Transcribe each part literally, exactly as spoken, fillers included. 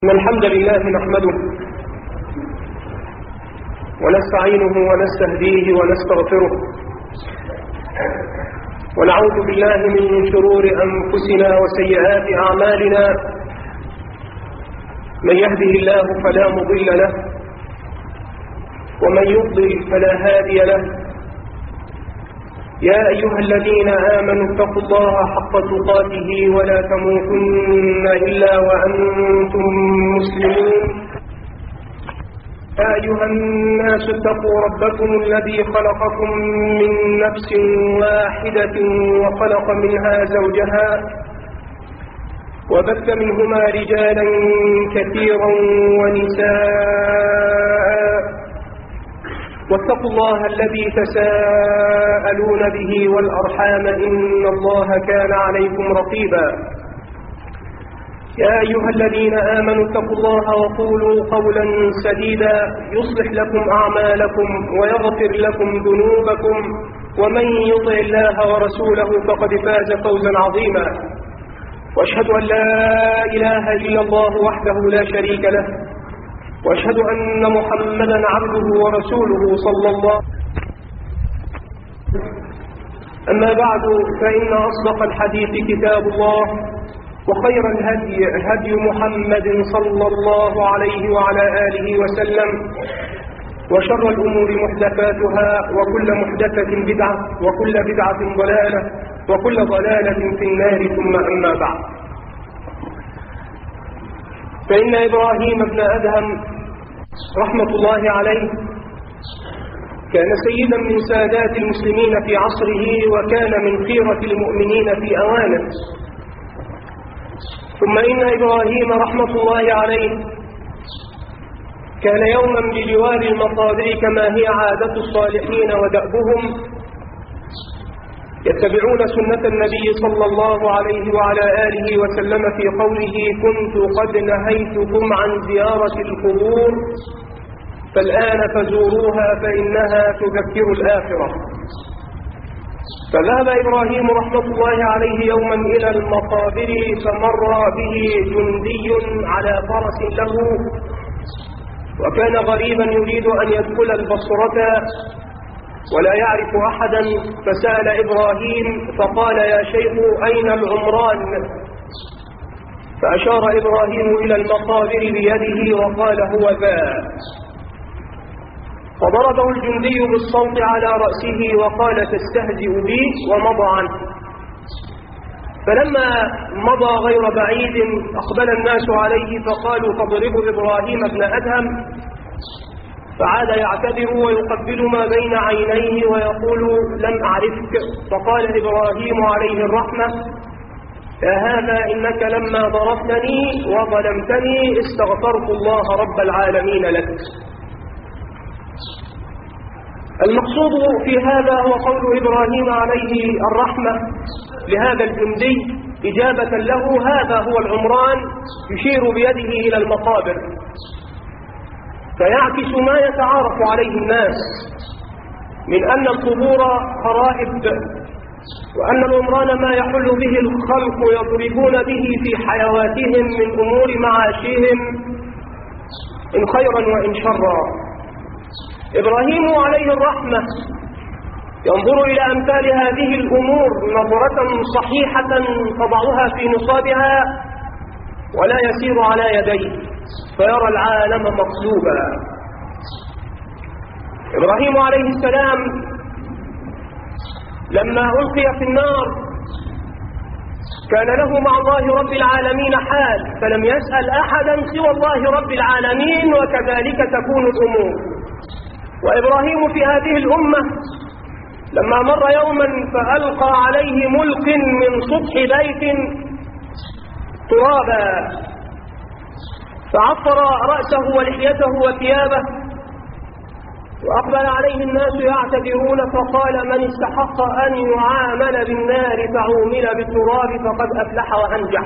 إن الحمد لله نحمده ونستعينه ونستهديه ونستغفره ونعوذ بالله من شرور أنفسنا وسيئات أعمالنا. من يهده الله فلا مضل له ومن يضلل فلا هادي له. يا أيها الذين آمنوا اتقوا الله حق تقاته ولا تموتن إلا وأنتم مسلمون. يا أيها الناس اتقوا ربكم الذي خلقكم من نفس واحدة وخلق منها زوجها وبث منهما رجالا كثيرا ونساء واتقوا الله الذي تساءلون به والأرحام إن الله كان عليكم رقيبا. يا أيها الذين آمنوا اتقوا الله وقولوا قولا سديدا يصلح لكم أعمالكم ويغفر لكم ذنوبكم ومن يطع الله ورسوله فقد فاز فوزا عظيما. وأشهد أن لا إله إلا الله وحده لا شريك له وأشهد أن محمدا عبده ورسوله صلى الله. أما بعد فإن أصدق الحديث كتاب الله وخير الهدي هدي محمد صلى الله عليه وعلى آله وسلم وشر الأمور محدثاتها وكل محدثة بدعة وكل بدعة ضلالة وكل ضلالة في النار. ثم أما بعد فإن إبراهيم بن أدهم رحمة الله عليه كان سيدا من سادات المسلمين في عصره وكان من خيرة المؤمنين في أوانه. ثم إن إبراهيم رحمة الله عليه كان يوما بجوار المقابر كما هي عادة الصالحين ودأبهم يتبعون سنة النبي صلى الله عليه وعلى آله وسلم في قوله كنت قد نهيتكم عن زيارة القبور فالآن فزوروها فإنها تذكر الآخرة. فذهب إبراهيم رحمة الله عليه يوما إلى المقابر فمر به جندي على فرس له وكان غريبا يريد أن يدخل البصرة ولا يعرف أحدا. فسأل إبراهيم فقال يا شيخ أين العمران؟ فأشار إبراهيم إلى المقابر بيده وقال هو ذا. فضربه الجندي بالصوت على رأسه وقال تستهزئ بي ومضى عنه. فلما مضى غير بعيد أقبل الناس عليه فقالوا تضرب إبراهيم بن أدهم. فعاد يعتذر ويقبل ما بين عينيه ويقول لم أعرفك. فقال إبراهيم عليه الرحمة يا هذا إنك لما ضربتني وظلمتني استغفرت الله رب العالمين لك. المقصود في هذا هو قول إبراهيم عليه الرحمة لهذا الجندي إجابة له هذا هو العمران يشير بيده إلى المقابر. فيعكس ما يتعارف عليه الناس من أن القبور خرائب وأن العمران ما يحل به الخلق يضربون به في حيواتهم من أمور معاشهم إن خيرا وإن شرا. إبراهيم عليه الرحمة ينظر إلى أمثال هذه الأمور نظرة صحيحة تضعها في نصابها ولا يسير على يديه فيرى العالم مقلوبا. إبراهيم عليه السلام لما ألقي في النار كان له مع الله رب العالمين حال فلم يسأل أحدا سوى الله رب العالمين وكذلك تكون الأمور. وإبراهيم في هذه الأمة لما مر يوما فألقى عليه ملق من سطح بيت ترابا فعطر رأسه ولحيته وثيابه وأقبل عليه الناس يعتذرون فقال من استحق أن يعامل بالنار فعومل بالتراب فقد أفلح وأنجح.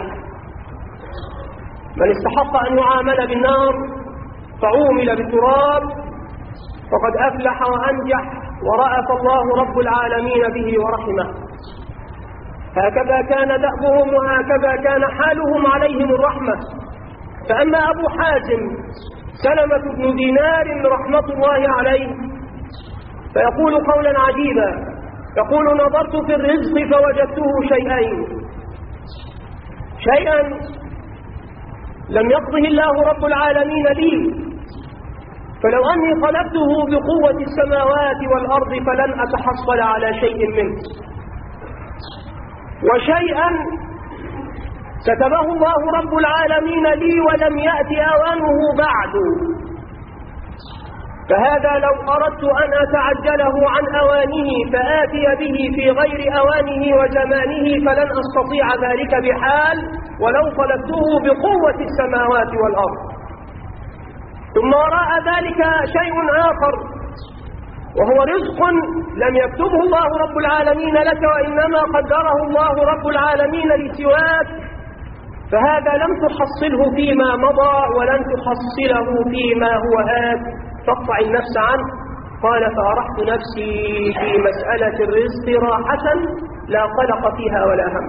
من استحق أن يعامل بالنار فعومل بالتراب فقد أفلح وأنجح ورأف الله رب العالمين به ورحمه. هكذا كان دأبهم وهكذا كان حالهم عليهم الرحمة فأما أبو حازم سلمة بن دينار رحمة الله عليه فيقول قولا عجيبا، يقول: نظرت في الرزق فوجدته شيئين، شيئا لم يقضه الله رب العالمين لي، فلو أني طلبته بقوة السماوات والأرض فلن أتحصل على شيء منه، وشيئا كتبه الله رب العالمين لي ولم يأتي أوانه بعد، فهذا لو أردت أن أتعجله عن أوانه فآتي به في غير أوانه وزمانه فلن أستطيع ذلك بحال ولو طلبته بقوة السماوات والأرض. ثم وراء ذلك شيء آخر، وهو رزق لم يكتبه الله رب العالمين لك وإنما قدره الله رب العالمين لسواك، فهذا لم تحصله فيما مضى ولن تحصله فيما هو آت، فاقطع النفس عنه. قال: فأرحت نفسي في مسألة الرزق راحة لا قلق فيها ولا هم.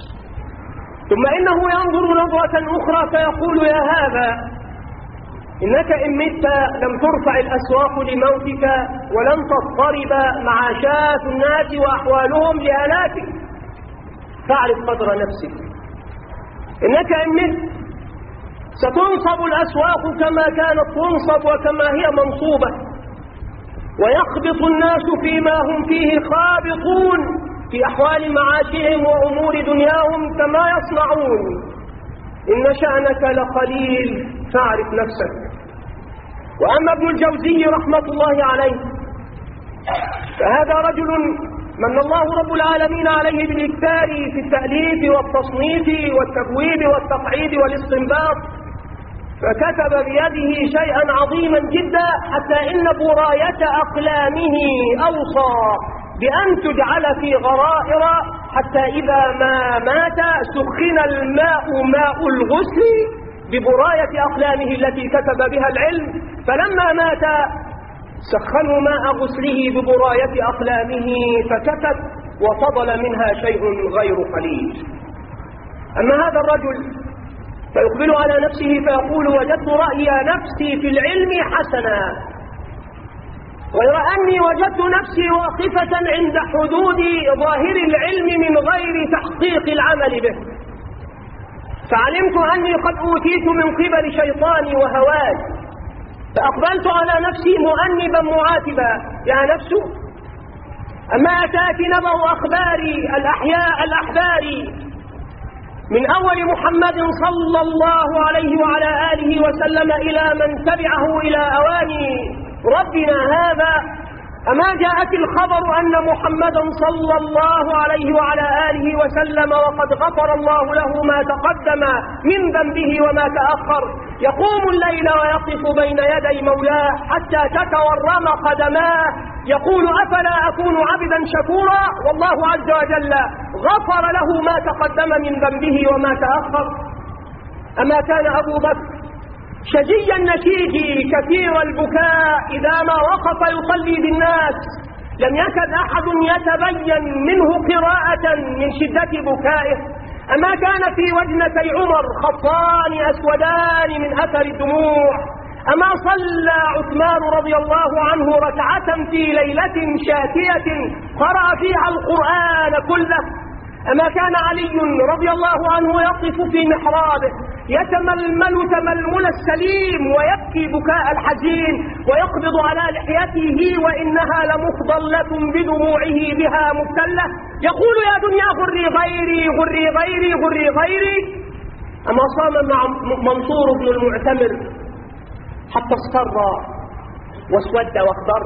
ثم إنه ينظر نظرة أخرى فيقول: يا هذا، إنك إن مت لم ترفع الأسواق لموتك ولن تضطرب معاشات الناس وأحوالهم لهلاكك، فاعرف قدر نفسك. إنك إن مت ستنصب الأسواق كما كانت تنصب وكما هي منصوبة، ويخبط الناس فيما هم فيه خابطون في أحوال معاشهم وأمور دنياهم كما يصنعون. إن شأنك لقليل فاعرف نفسك. وأما ابن الجوزي رحمة الله عليه فهذا رجل من الله رب العالمين عليه بالإكثار في التأليف والتصنيف والتبويب والتقعيد والاستنباط، فكتب بيده شيئا عظيما جدا حتى إن براية أقلامه أوصى بأن تجعل في غرائر حتى إذا ما مات سخن الماء ماء الغسل ببراية أقلامه التي كتب بها العلم، فلما مات سخنوا ماء غسله ببراية أقلامه فكتب وفضل منها شيء غير قليل. أما هذا الرجل فيقبل على نفسه فيقول: وجدت رأي نفسي في العلم حسنا، غير أني وجدت نفسي واقفة عند حدود ظاهر العلم من غير تحقيق العمل به، فعلمت أني قد أوتيت من قبل شيطاني وهواي، فأقبلت على نفسي مؤنبا معاتبا: يا نفس، أما أتاك نبأ أخباري الأحياء الأحبار من أول محمد صلى الله عليه وعلى آله وسلم إلى من تبعه إلى أواني ربنا هذا؟ أما جاءت الخبر أن محمدا صلى الله عليه وعلى آله وسلم وقد غفر الله له ما تقدم من ذنبه وما تأخر يقوم الليل ويقف بين يدي مولاه حتى تتورم قدماه يقول: أفلا أكون عبدا شكورا؟ والله عز وجل غفر له ما تقدم من ذنبه وما تأخر. أما كان أبو بكر شجي النشيج كثير البكاء إذا ما وقف يصلي بالناس، لم يكد أحد يتبين منه قراءة من شدة بكائه. أما كان في وجنتي عمر خطان أسودان من أثر الدموع. أما صلى عثمان رضي الله عنه ركعة في ليلة شاتية قرأ فيها القرآن كله. أما كان علي رضي الله عنه يقف في محرابه يتململ تململ السليم ويبكي بكاء الحزين ويقبض على لحيته وإنها لمفضلة بدموعه بها مبتلة يقول: يا دنيا غري غيري غري غيري غري غيري. أما صام مع منصور بن المعتمر حتى اصفر واسود واخضر.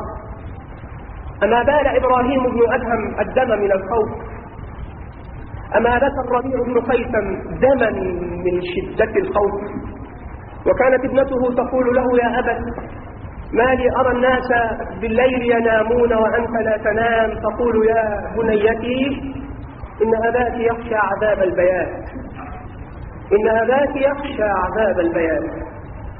أما بال إبراهيم بن أدهم الدم من الخوف. أما بكى الربيع بن قيثم دما من شدة الخوف. وكانت ابنته تقول له: يا أبت، ما لي أرى الناس بالليل ينامون وأنت لا تنام؟ تقول: يا بنيتي، إن أباك يخشى عذاب البيات، إن أباك يخشى عذاب البيات.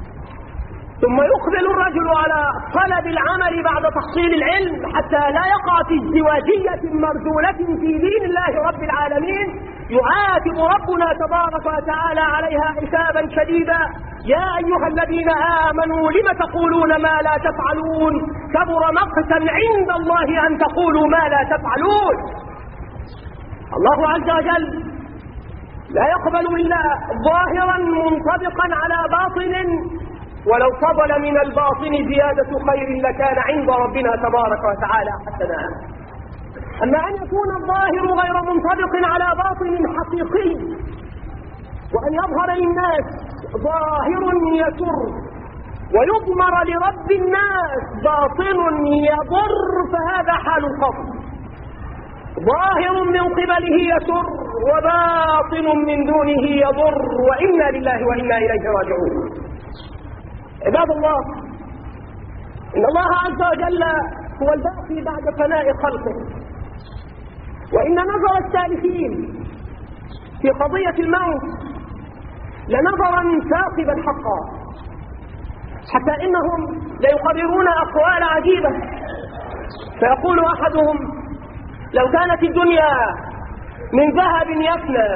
ثم يقبل الرجل على طلب العمل بعد تحصيل العلم حتى لا يقع في ازدواجية مرذولة في دين الله رب العالمين يعاتب ربنا تبارك وتعالى عليها حسابا شديدا. يا أيها الذين آمنوا لم تقولون ما لا تفعلون كبر مقتا عند الله أن تقولوا ما لا تفعلون. الله عز وجل لا يقبل إلا ظاهرا منطبقا على باطن، ولو فضل من الباطن زيادة خير لكان عند ربنا تبارك وتعالى حسنا. أما أن يكون الظاهر غير منطبق على باطن حقيقي، وأن يظهر للناس ظاهر يسر ويضمر لرب الناس باطن يضر، فهذا حال الخصم. ظاهر من قبله يسر وباطن من دونه يضر، وإنا لله وإنا إليه راجعون. عباد الله، إن الله عز وجل هو الباقي بعد فناء خلقه، وإن نظر السالكين في قضية الموت لنظرا ثاقبا حقا، حتى إنهم ليقررون أقوال عجيبة. فيقول أحدهم: لو كانت الدنيا من ذهب يفنى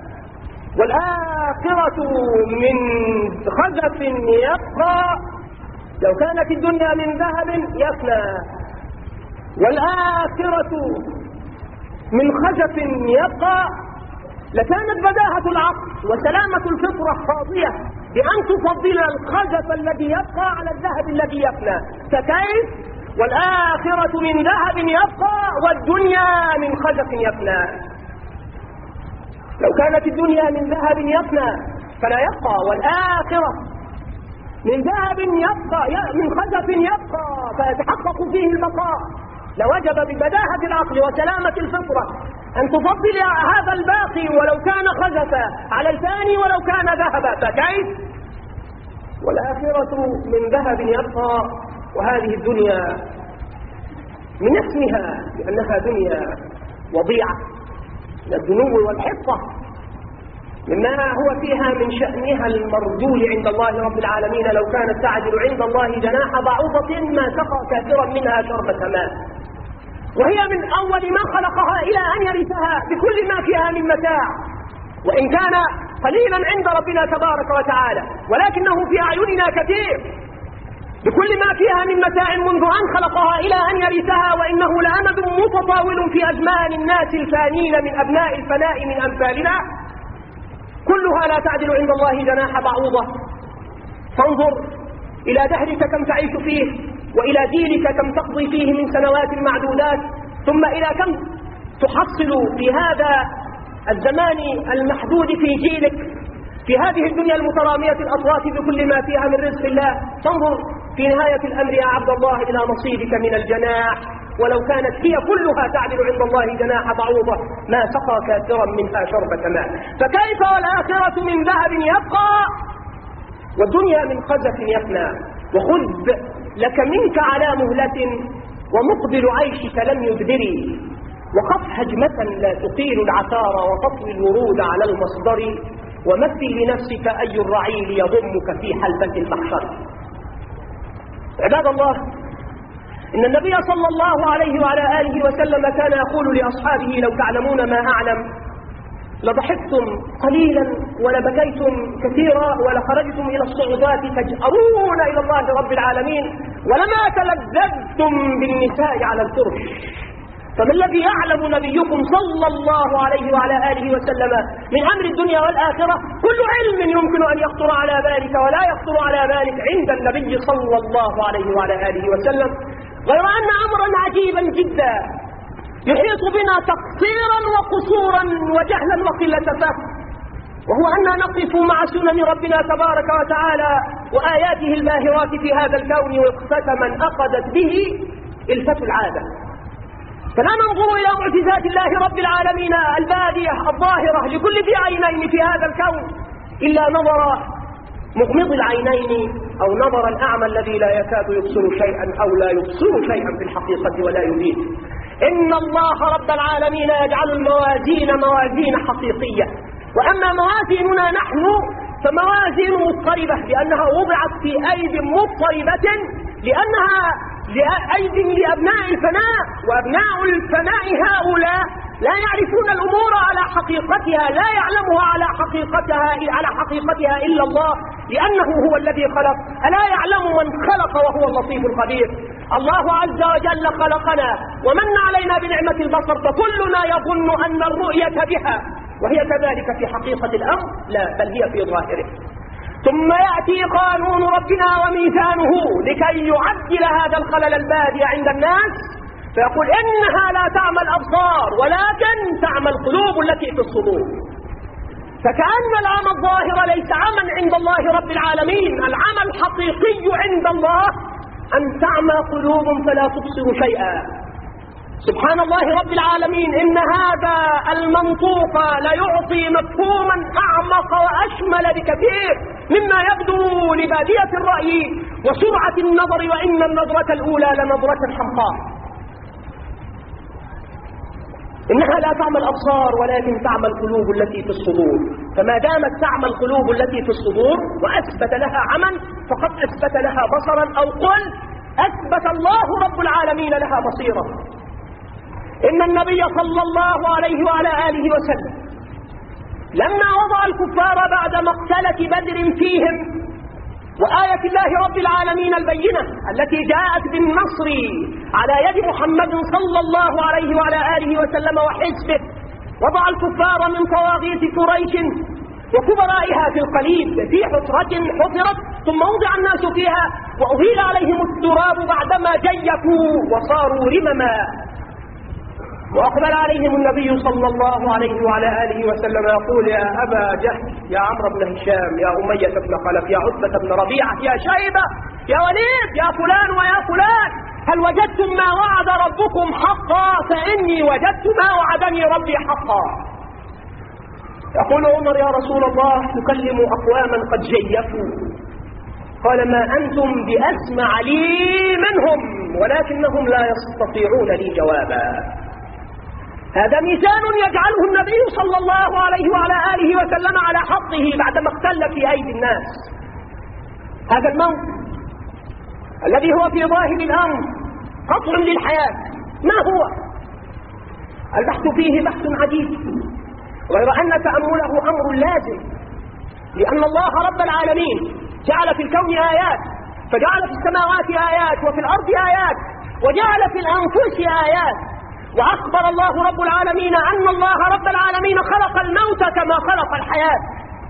والآخرة من خزف يبقى، لو كانت الدنيا من ذهب يفنى والآخرة من خزف يبقى، لكانت بداهة العقل وسلامة الفطرة قاضية بأن تفضل الخزف الذي يبقى على الذهب الذي يفنى. فكيف والآخرة من ذهب يبقى والدنيا من خزف يفنى؟ لو كانت الدنيا من ذهب يفنى فلا يبقى، والآخرة من ذهب يبقى من خزف يبقى فيتحقق فيه البقاء، لوجب ببداهة العقل وسلامة الفطرة أن تفضل هذا الباقي ولو كان خزفا على الثاني ولو كان ذهبا. فكيف والآخرة من ذهب يبقى وهذه الدنيا من اسمها لأنها دنيا وضيعة من الذنوب والحفظة، مما هو فيها من شأنها المرجول عند الله رب العالمين. لو كانت تعدل عند الله جناح بعوضة ما سقى كافرا منها شربة ماء، وهي من أول ما خلقها إلى أن يرثها بكل ما فيها من متاع، وإن كان قليلا عند ربنا تبارك وتعالى ولكنه في أعيننا كثير، بكل ما فيها من متاع منذ أن خلقها إلى أن يرثها، وإنه لأمد متطاول في أزمان الناس الفانين من أبناء الفناء من أمثالنا، كلها لا تعدل عند الله جناح بعوضة. فانظر إلى دهرك كم تعيش فيه، وإلى دينك كم تقضي فيه من سنوات معدودات، ثم إلى كم تحصل في هذا الزمان المحدود في جيلك في هذه الدنيا المترامية الأطراف بكل ما فيها من رزق الله. تنظر في نهاية الأمر يا عبد الله إلى نصيبك من الجناح، ولو كانت هي كلها تعدل عند الله جناح بعوضة ما سقى كافرا منها شربة ماء. فكيف والآخرة من ذهب يبقى والدنيا من خزف يفنى؟ وخذ لك منك على مهلة ومقبل عيشك لم يبدري، وقف هجمة لا تطيل العثار وتطوي الورود على المصدر، ومثل لنفسك أي الرعيل يضمك في حلبة المحشر. عباد الله، إن النبي صلى الله عليه وعلى آله وسلم كان يقول لأصحابه: لو تعلمون ما أعلم لضحكتم قليلا ولبكيتم كثيرا ولخرجتم إلى الصعودات تجأرون إلى الله رب العالمين ولما تلذذتم بالنساء على الفرش. فما الذي يعلم نبيكم صلى الله عليه وعلى آله وسلم من أمر الدنيا والآخرة؟ كل علم يمكن أن يخطر على ذلك ولا يخطر على ذلك عند النبي صلى الله عليه وعلى آله وسلم، غير أن أمرا عجيبا جدا يحيط بنا تقصيرا وقصورا وجهلا وقلة فهم، وهو أننا نقف مع سنن ربنا تبارك وتعالى وآياته الباهرات في هذا الكون وقفة من أخذت به إلفة العادة. فلا ننظر إلى معجزات الله رب العالمين البادية الظاهرة لكل ذي عينين في هذا الكون إلا نظر مغمض العينين أو نظر الأعمى الذي لا يكاد يبصر شيئا أو لا يبصر شيئا في الحقيقة ولا يبين. إن الله رب العالمين يجعل الموازين موازين حقيقية، وأما موازيننا نحن فموازين مضطربة، لأنها وضعت في أيدي مضطربة، لأنها أيدي لأبناء الفناء، وأبناء الفناء هؤلاء لا يعرفون الأمور على حقيقتها، لا يعلمها على حقيقتها على حقيقتها إلا الله، لأنه هو الذي خلق. ألا يعلم من خلق وهو اللطيف الخبير؟ الله عز وجل خلقنا ومن علينا بنعمة البصر، فكلنا يظن أن الرؤية بها، وهي كذلك في حقيقة الأمر لا، بل هي في ظاهره. ثم يأتي قانون ربنا وميزانه لكي يعدل هذا الخلل البادي عند الناس، فيقول إنها لا تعمى الأبصار ولكن تعمى القلوب التي في الصدور. فكأن العمى الظاهر ليس عمى عند الله رب العالمين، العمى الحقيقي عند الله أن تعمى قلوب فلا تبصر شيئا. سبحان الله رب العالمين، إن هذا المنطوق ليعطي مفهوما أعمق وأشمل بكثير مما يبدو لبادية الرأي وسرعة النظر، وإن النظرة الأولى لنظرة حمقاء. إنها لا تعمى الأبصار ولكن تعمى القلوب التي في الصدور. فما دامت تعمى القلوب التي في الصدور وأثبت لها عمى فقد أثبت لها بصرا، أو قل أثبت الله رب العالمين لها بصيرة. إن النبي صلى الله عليه وعلى آله وسلم لما وضع الكفار بعد مقتلة بدر فيهم وآية الله رب العالمين البينة التي جاءت بالنصر على يد محمد صلى الله عليه وعلى آله وسلم وحزبه، وضع الكفار من طواغيت قريش وكبرائها في القليب في حفرة حفرت، ثم وضع الناس فيها وأهيل عليهم التراب بعدما جيفوا وصاروا رمما. وأقبل عليهم النبي صلى الله عليه وعلى آله وسلم يقول: يا أبا جهل، يا عمرو بن هشام، يا أمية بن خلف، يا عتبة بن ربيعة، يا شيبة، يا وليد، يا فلان ويا فلان، هل وجدتم ما وعد ربكم حقا؟ فإني وجدت ما وعدني ربي حقا. يقول عمر: يا رسول الله، تكلم أقواما قد جيفوا. قال: ما أنتم بأسمع لي منهم، ولكنهم لا يستطيعون لي جوابا. هذا ميزان يجعله النبي صلى الله عليه وعلى آله وسلم على حقه بعدما اختل في أيدي الناس. هذا الموت الذي هو في ظاهر الأمر قطع للحياة، ما هو؟ البحث فيه بحث عديد، غير أن تأمله أمر لازم، لأن الله رب العالمين جعل في الكون آيات، فجعل في السماوات آيات وفي الأرض آيات وجعل في الأنفس آيات. وأخبر الله رب العالمين أن الله رب العالمين خلق الموت كما خلق الحياة.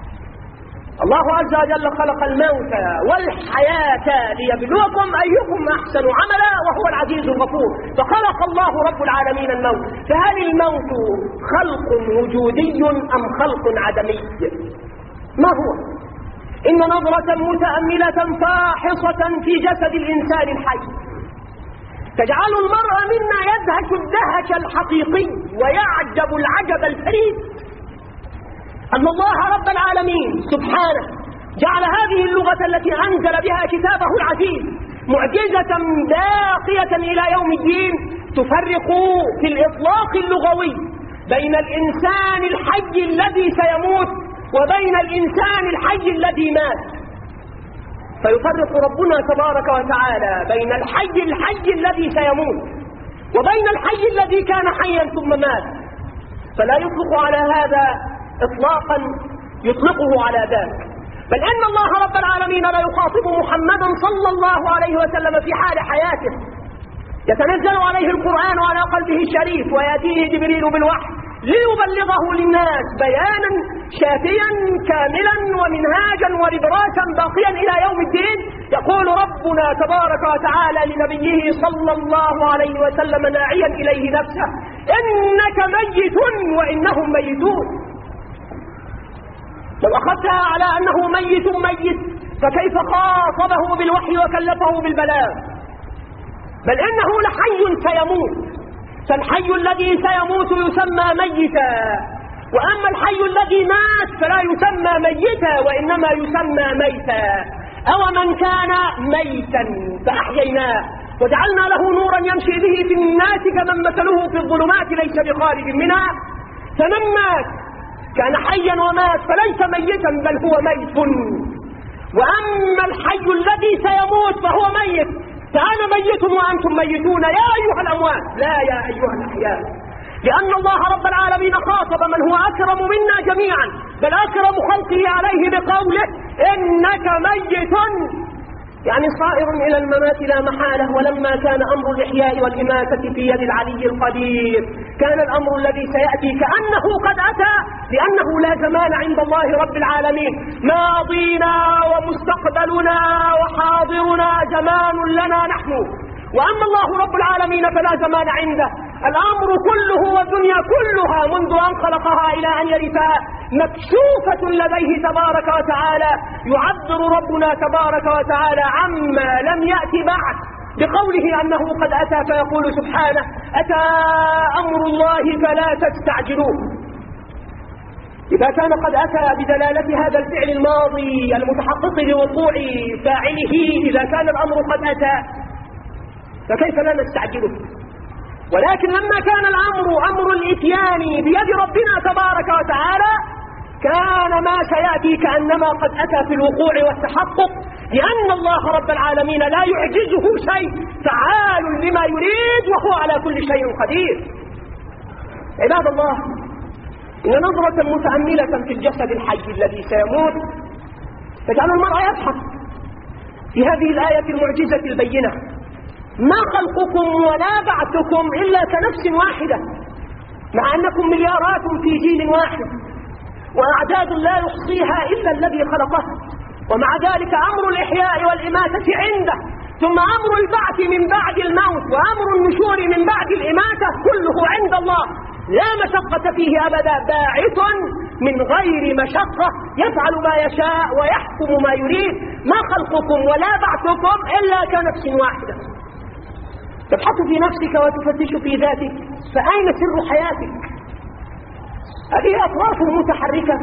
الله عز وجل خلق الموت والحياة ليبلوكم أيكم أحسن عملا وهو العزيز الغفور. فخلق الله رب العالمين الموت. فهل الموت خلق وجودي أم خلق عدمي؟ ما هو؟ إن نظرة متأملة فاحصة في جسد الإنسان الحي تجعل المرء منا يدهش الدهش الحقيقي ويعجب العجب الفريد أن الله رب العالمين سبحانه جعل هذه اللغة التي أنزل بها كتابه العزيز معجزة باقية إلى يوم الدين، تفرق في الإطلاق اللغوي بين الإنسان الحي الذي سيموت وبين الإنسان الحي الذي مات. فيفرق ربنا تبارك وتعالى بين الحي الحي الذي سيموت وبين الحي الذي كان حيا ثم مات، فلا يطلق على هذا إطلاقا يطلقه على ذاك، بل إن الله رب العالمين لا يخاطب محمدا صلى الله عليه وسلم في حال حياته، يتنزل عليه القرآن على قلبه الشريف ويأتيه جبريل بالوحي ليبلغه للناس بيانا شافيا كاملا ومنهاجا ونبراسا باقيا إلى يوم الدين. يقول ربنا تبارك وتعالى لنبيه صلى الله عليه وسلم ناعيا إليه نفسه: إنك ميت وإنهم ميتون. لو أخذتها على أنه ميت ميت فكيف خاطبه بالوحي وكلفه بالبلاغ؟ بل إنه لحي سيموت، فالحي الذي سيموت يسمى ميتا، وأما الحي الذي مات فلا يسمى ميتا وإنما يسمى ميتا. أو من كان ميتا فأحييناه وجعلنا له نورا يمشي به في الناس كمن مثله في الظلمات ليس بخارج منها. فمن مات كان حيا ومات فليس ميتا بل هو ميت. وأما الحي الذي سيموت فهو ميت، فأنا ميت وأنتم ميتون يا أيها الأموات لا يا أيها الأحياء، لأن الله رب العالمين خاطب من هو أكرم منا جميعا، بل أكرم خلقه عليه بقوله: إنك ميت، يعني صائر إلى الممات لا محالة. ولما كان أمر الإحياء والإماتة في يد العلي القدير كان الأمر الذي سيأتي كأنه قد أتى، لأنه لا زمان عند الله رب العالمين. ماضينا ومستقبلنا وحاضرنا زمان لنا نحن، وأما الله رب العالمين فلا زمان عنده. الأمر كله والدنيا كلها منذ أن خلقها إلى أن يرثها مكشوفة لديه تبارك وتعالى. يعبر ربنا تبارك وتعالى عما لم يأتي بعد بقوله أنه قد أتى، فيقول سبحانه: أتى أمر الله فلا تستعجلوه. إذا كان قد أتى بدلالة هذا الفعل الماضي المتحقق لوقوع فاعله، إذا كان الأمر قد أتى فكيف لا نستعجله؟ ولكن لما كان الأمر أمر الإتيان بيد ربنا تبارك وتعالى كان ما سيأتي كأنما قد أتى في الوقوع والتحقق، لأن الله رب العالمين لا يعجزه شيء، فعال لما يريد وهو على كل شيء قدير. عباد الله، إن نظرة متأملة في الجسد الحي الذي سيموت تجعل المرء يضحك في هذه الآية المعجزة البينة: ما خلقكم ولا بعثكم إلا كنفس واحدة، مع أنكم مليارات في جيل واحد وأعداد لا يحصيها إلا الذي خلقه، ومع ذلك أمر الإحياء والإماتة عنده، ثم أمر البعث من بعد الموت وأمر النشور من بعد الإماتة كله عند الله، لا مشقة فيه أبدا، باعث من غير مشقة، يفعل ما يشاء ويحكم ما يريد. ما خلقكم ولا بعثكم إلا كنفس واحدة. تبحث في نفسك وتفتش في ذاتك، فأين سر حياتك؟ هذه أطراف متحركة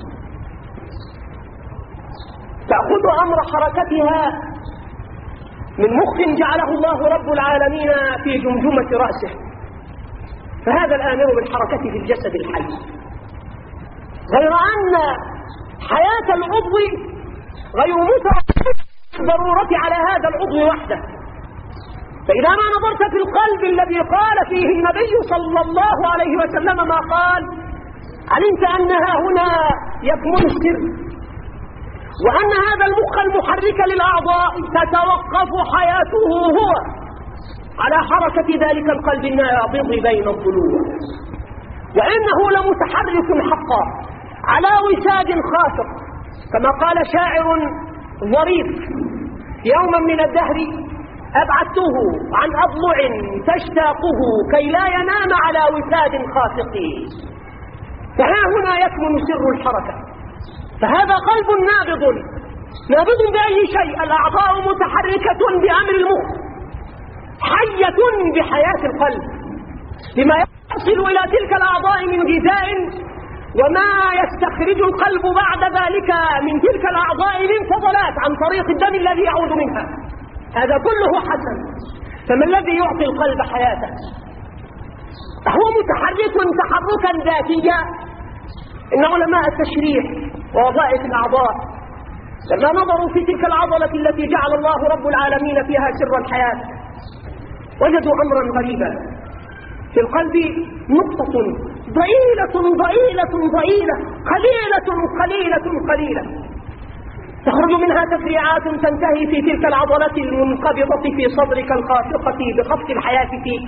تأخذ أمر حركتها من مخ جعله الله رب العالمين في جمجمة رأسه، فهذا الآمر بالحركة في الجسد الحي، غير أن حياة العضو غير متوقفة بالضرورة على هذا العضو وحده. فإذا ما نظرت في القلب الذي قال فيه النبي صلى الله عليه وسلم ما قال، علمت أنها هنا يكمن السر، وأن هذا المخ المحرك للأعضاء تتوقف حياته هو على حركة ذلك القلب النابض بين الضلوع، وإنه لمتحرك حقا على وساد خافق، كما قال شاعر ظريف: يوما من الدهر أبعدته عن أضلع تشتاقه كي لا ينام على وساد خافق. فها هنا يكمن سر الحركة، فهذا قلب نابض نابض بأي شيء، الأعضاء متحركة بأمر المخ، حية بحياة القلب، لما يصل إلى تلك الأعضاء من غذاء وما يستخرج القلب بعد ذلك من تلك الأعضاء من فضلات عن طريق الدم الذي يعود منها، هذا كله حسن. فما الذي يعطي القلب حياته؟ هو متحرك تحركا ذاتيا. إن علماء التشريح ووظائف الأعضاء لما نظروا في تلك العضلة التي جعل الله رب العالمين فيها سر الحياة وجدوا أمرا غريبا. في القلب نقطة ضئيلة ضئيلة ضئيلة قليلة قليلة قليلة تخرج منها تفريعات تنتهي في تلك العضلة المنقبضة في صدرك الخافقة بخفق الحياة فيك.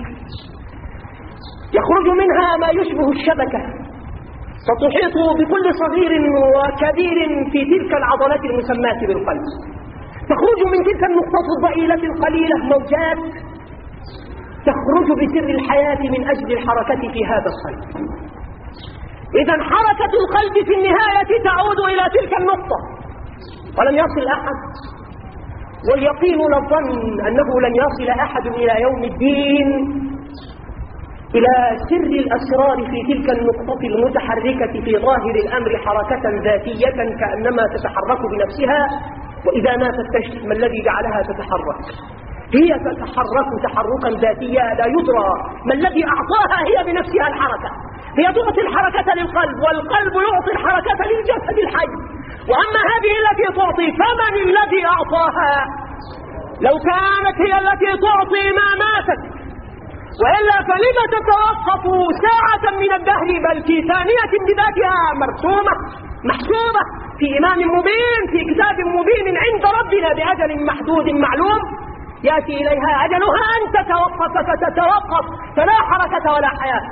يخرج منها ما يشبه الشبكة ستحيط بكل صغير وكبير في تلك العضلات المسماة بالقلب. تخرج من تلك النقطة الضئيلة القليلة موجات تخرج بسر الحياة من أجل الحركة في هذا القلب. إذن حركة القلب في النهاية تعود إلى تلك النقطة، ولم يصل أحد، واليقين للظن أنه لن يصل أحد إلى يوم الدين إلى سر الأسرار في تلك النقطة المتحركة في ظاهر الأمر حركة ذاتية كأنما تتحرك بنفسها. وإذا ما فتشت ما الذي جعلها تتحرك؟ هي تتحرك تحركا ذاتيا لا يدرى ما الذي أعطاها هي بنفسها الحركة. هي تعطي الحركة للقلب، والقلب يعطي الحركة للجسد الحي. وأما هذه التي تعطي فمن الذي أعطاها؟ لو كانت هي التي تعطي ما ماتت، وإلا فلم تتوقف ساعة من الدهر، بل في ثانية بذاتها مرسومة محسوبة في إمام مبين في كتاب مبين عند ربنا بأجل محدود معلوم، يأتي إليها أجلها أن تتوقف فتتوقف، فلا حركة ولا حياة.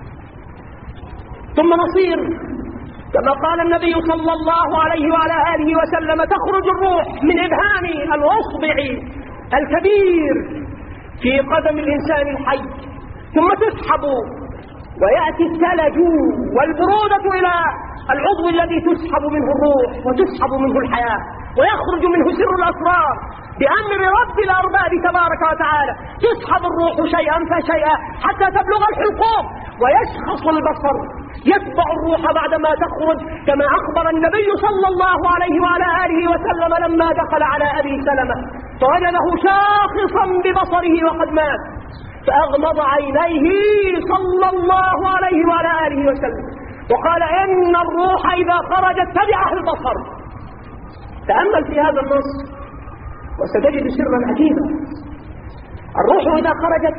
ثم نصير كما قال النبي صلى الله عليه وعلى آله وسلم: تخرج الروح من إبهام الأصبع الكبير في قدم الإنسان الحي، ثم تسحب ويأتي الثلج والبرودة إلى العضو الذي تسحب منه الروح وتسحب منه الحياة، ويخرج منه سر الأسرار بأمر رب الأرباب تبارك وتعالى. تسحب الروح شيئا فشيئا حتى تبلغ الحلقوم، ويشخص البصر يتبع الروح بعدما تخرج، كما أخبر النبي صلى الله عليه وعلى آله وسلم لما دخل على أبي سلمة فوجده شاخصا ببصره وقد مات، فأغمض عينيه صلى الله عليه وعلى آله وسلم وقال: إن الروح إذا خرجت تبعه البصر. تأمل في هذا النص وستجد سرا عجيبا. الروح إذا خرجت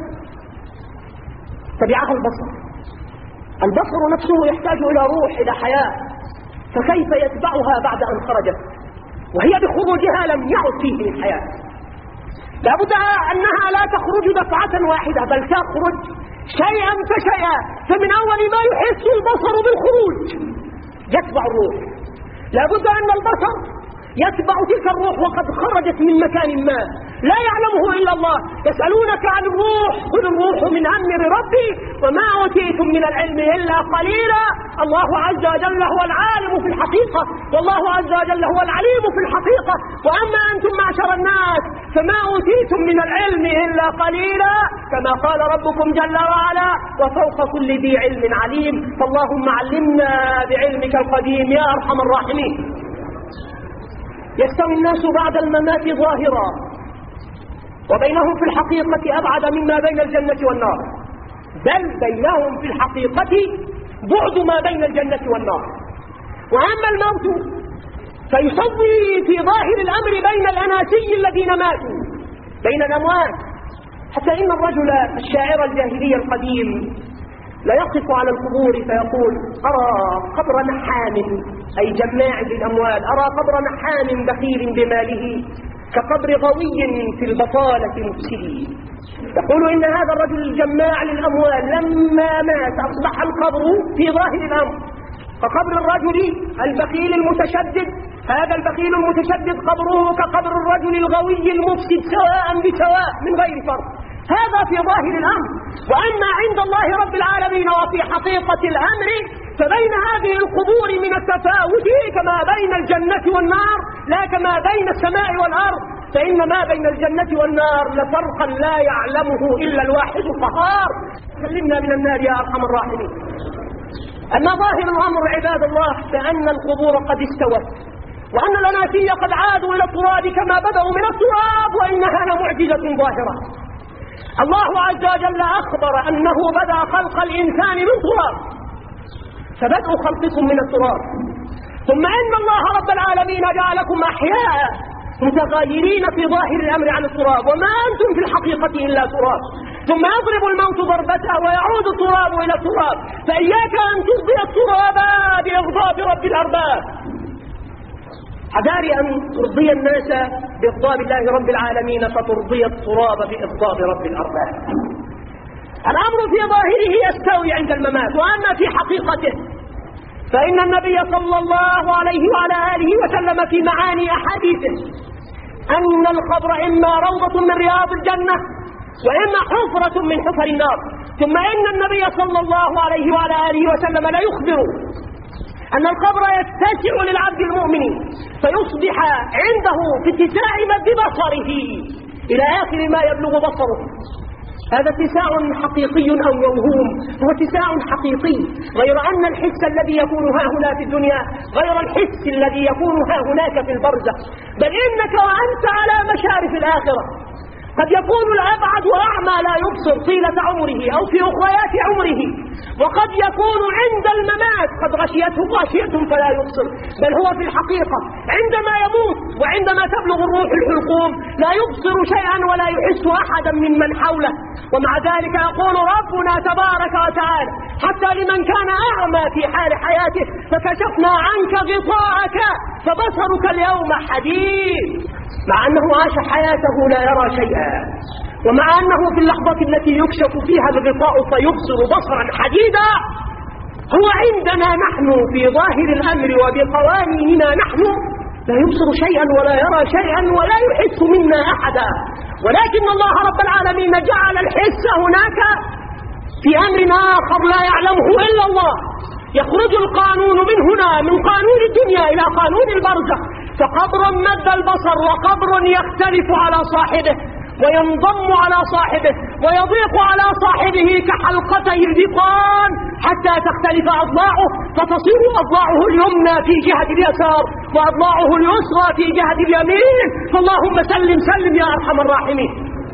تبعه البصر، البصر نفسه يحتاج إلى روح، إلى حياة، فكيف يتبعها بعد أن خرجت وهي بخروجها لم يعد فيه من حياة؟ لابد أنها لا تخرج دفعة واحدة، بل تخرج شيئا فشيئا، فمن أول ما يحس البصر بالخروج يتبع الروح. لابد أن البصر يتبع تلك الروح وقد خرجت من مكان ما لا يعلمه إلا الله. يسألونك عن الروح قل الروح من أمر ربي وما أوتيتم من العلم إلا قليلا. الله عز وجل هو العالم في الحقيقة، والله عز وجل هو العليم في الحقيقة، وأما أنتم معشر الناس فما أوتيتم من العلم إلا قليلا، كما قال ربكم جل وعلا: وفوق كل ذي علم عليم. فاللهم علمنا بعلمك القديم يا أرحم الراحمين. يستوي الناس بعد الممات ظاهرا، وبينهم في الحقيقة أبعد مما بين الجنة والنار، بل بينهم في الحقيقة بعد ما بين الجنة والنار. وأما الموت فيسوي في ظاهر الأمر بين الأناسي الذين ماتوا، بين الأموات، حتى إن الرجل الشاعر الجاهلي القديم لا يقف على القبور فيقول: أرى قبر نحام، أي جماع للأموال، أرى قبر نحام بخيل بماله كقبر غوي في البطالة مفسد. يقول إن هذا الرجل الجماع للأموال لما مات أصبح القبر في ظاهر الأمر كقبر الرجل البخيل المتشدد، هذا البخيل المتشدد قبره كقبر الرجل الغوي المفسد سواء بسواء من غير فرق. هذا في ظاهر الأمر. وأما عند الله رب العالمين وفي حقيقة الأمر فبين هذه القبور من التفاوت كما بين الجنة والنار، لا كما بين السماء والأرض، فإن ما بين الجنة والنار لفرقا لا يعلمه إلا الواحد القهار. سلمنا من النار يا أرحم الراحمين. أما ظاهر الأمر عباد الله فأن القبور قد استوت، وأن الأناسي قد عادوا إلى التراب كما بدأوا من التراب، وإنها لمعجزة ظاهرة. الله عز وجل أخبر أنه بدأ خلق الإنسان من تراب، فبدأ خلقكم من التراب، ثم إن الله رب العالمين جعلكم أحياء متغيرين في ظاهر الأمر عن التراب، وما أنتم في الحقيقة إلا تراب، ثم يضرب الموت ضربته ويعود التراب إلى التراب، فإياك أن ترضي التراب بإغضاب رب الأرباب، حذاري أن ترضي الناس بإغضاب الله رب العالمين فترضي التراب بإغضاب رب الأرباب. الأمر في ظاهره يستوي عند الممات، وأما في حقيقته فإن النبي صلى الله عليه وعلى آله وسلم في معاني أحاديثه أن القبر إما روضة من رياض الجنة وإما حفرة من حفر النار. ثم إن النبي صلى الله عليه وعلى آله وسلم لا يخبر أن القبر يتسع للعبد المؤمن فيصبح عنده في اتساع مد بصره إلى آخر ما يبلغ بصره. هذا اتساع حقيقي أو موهوم؟ هو اتساع حقيقي، غير أن الحس الذي يكون ها هنا في الدنيا غير الحس الذي يكون ها هناك في البرزخ، بل إنك وأنت على مشارف الآخرة قد يكون الأبعد أعمى لا يبصر طيلة عمره أو في أخريات عمره، وقد يكون عند الممات قد غشيته غاشية فلا يبصر، بل هو في الحقيقة عندما يموت وعندما تبلغ الروح الحلقوم لا يبصر شيئا ولا يحس أحدا ممن حوله. ومع ذلك يقول ربنا تبارك وتعالى حتى لمن كان أعمى في حال حياته فكشفنا عنك غطاءك فبصرك اليوم حديد، مع أنه عاش حياته لا يرى شيئا، ومع أنه في اللحظة التي يكشف فيها الغطاء فيبصر بصرا حديدا. هو عندنا نحن في ظاهر الأمر وبقوانيننا نحن لا يبصر شيئا ولا يرى شيئا ولا يحس منا أحدا، ولكن الله رب العالمين جعل الحس هناك في أمر آخر لا يعلمه إلا الله. يخرج القانون من هنا من قانون الدنيا إلى قانون البرزخ، فقبر مد البصر وقبر يختلف على صاحبه وينضم على صاحبه ويضيق على صاحبه كحلقتي الذقان حتى تختلف أضلاعه فتصير أضلاعه اليمنى في جهة اليسار وأضلاعه اليسرى في جهة اليمين. فاللهم سلم سلم يا أرحم الراحمين.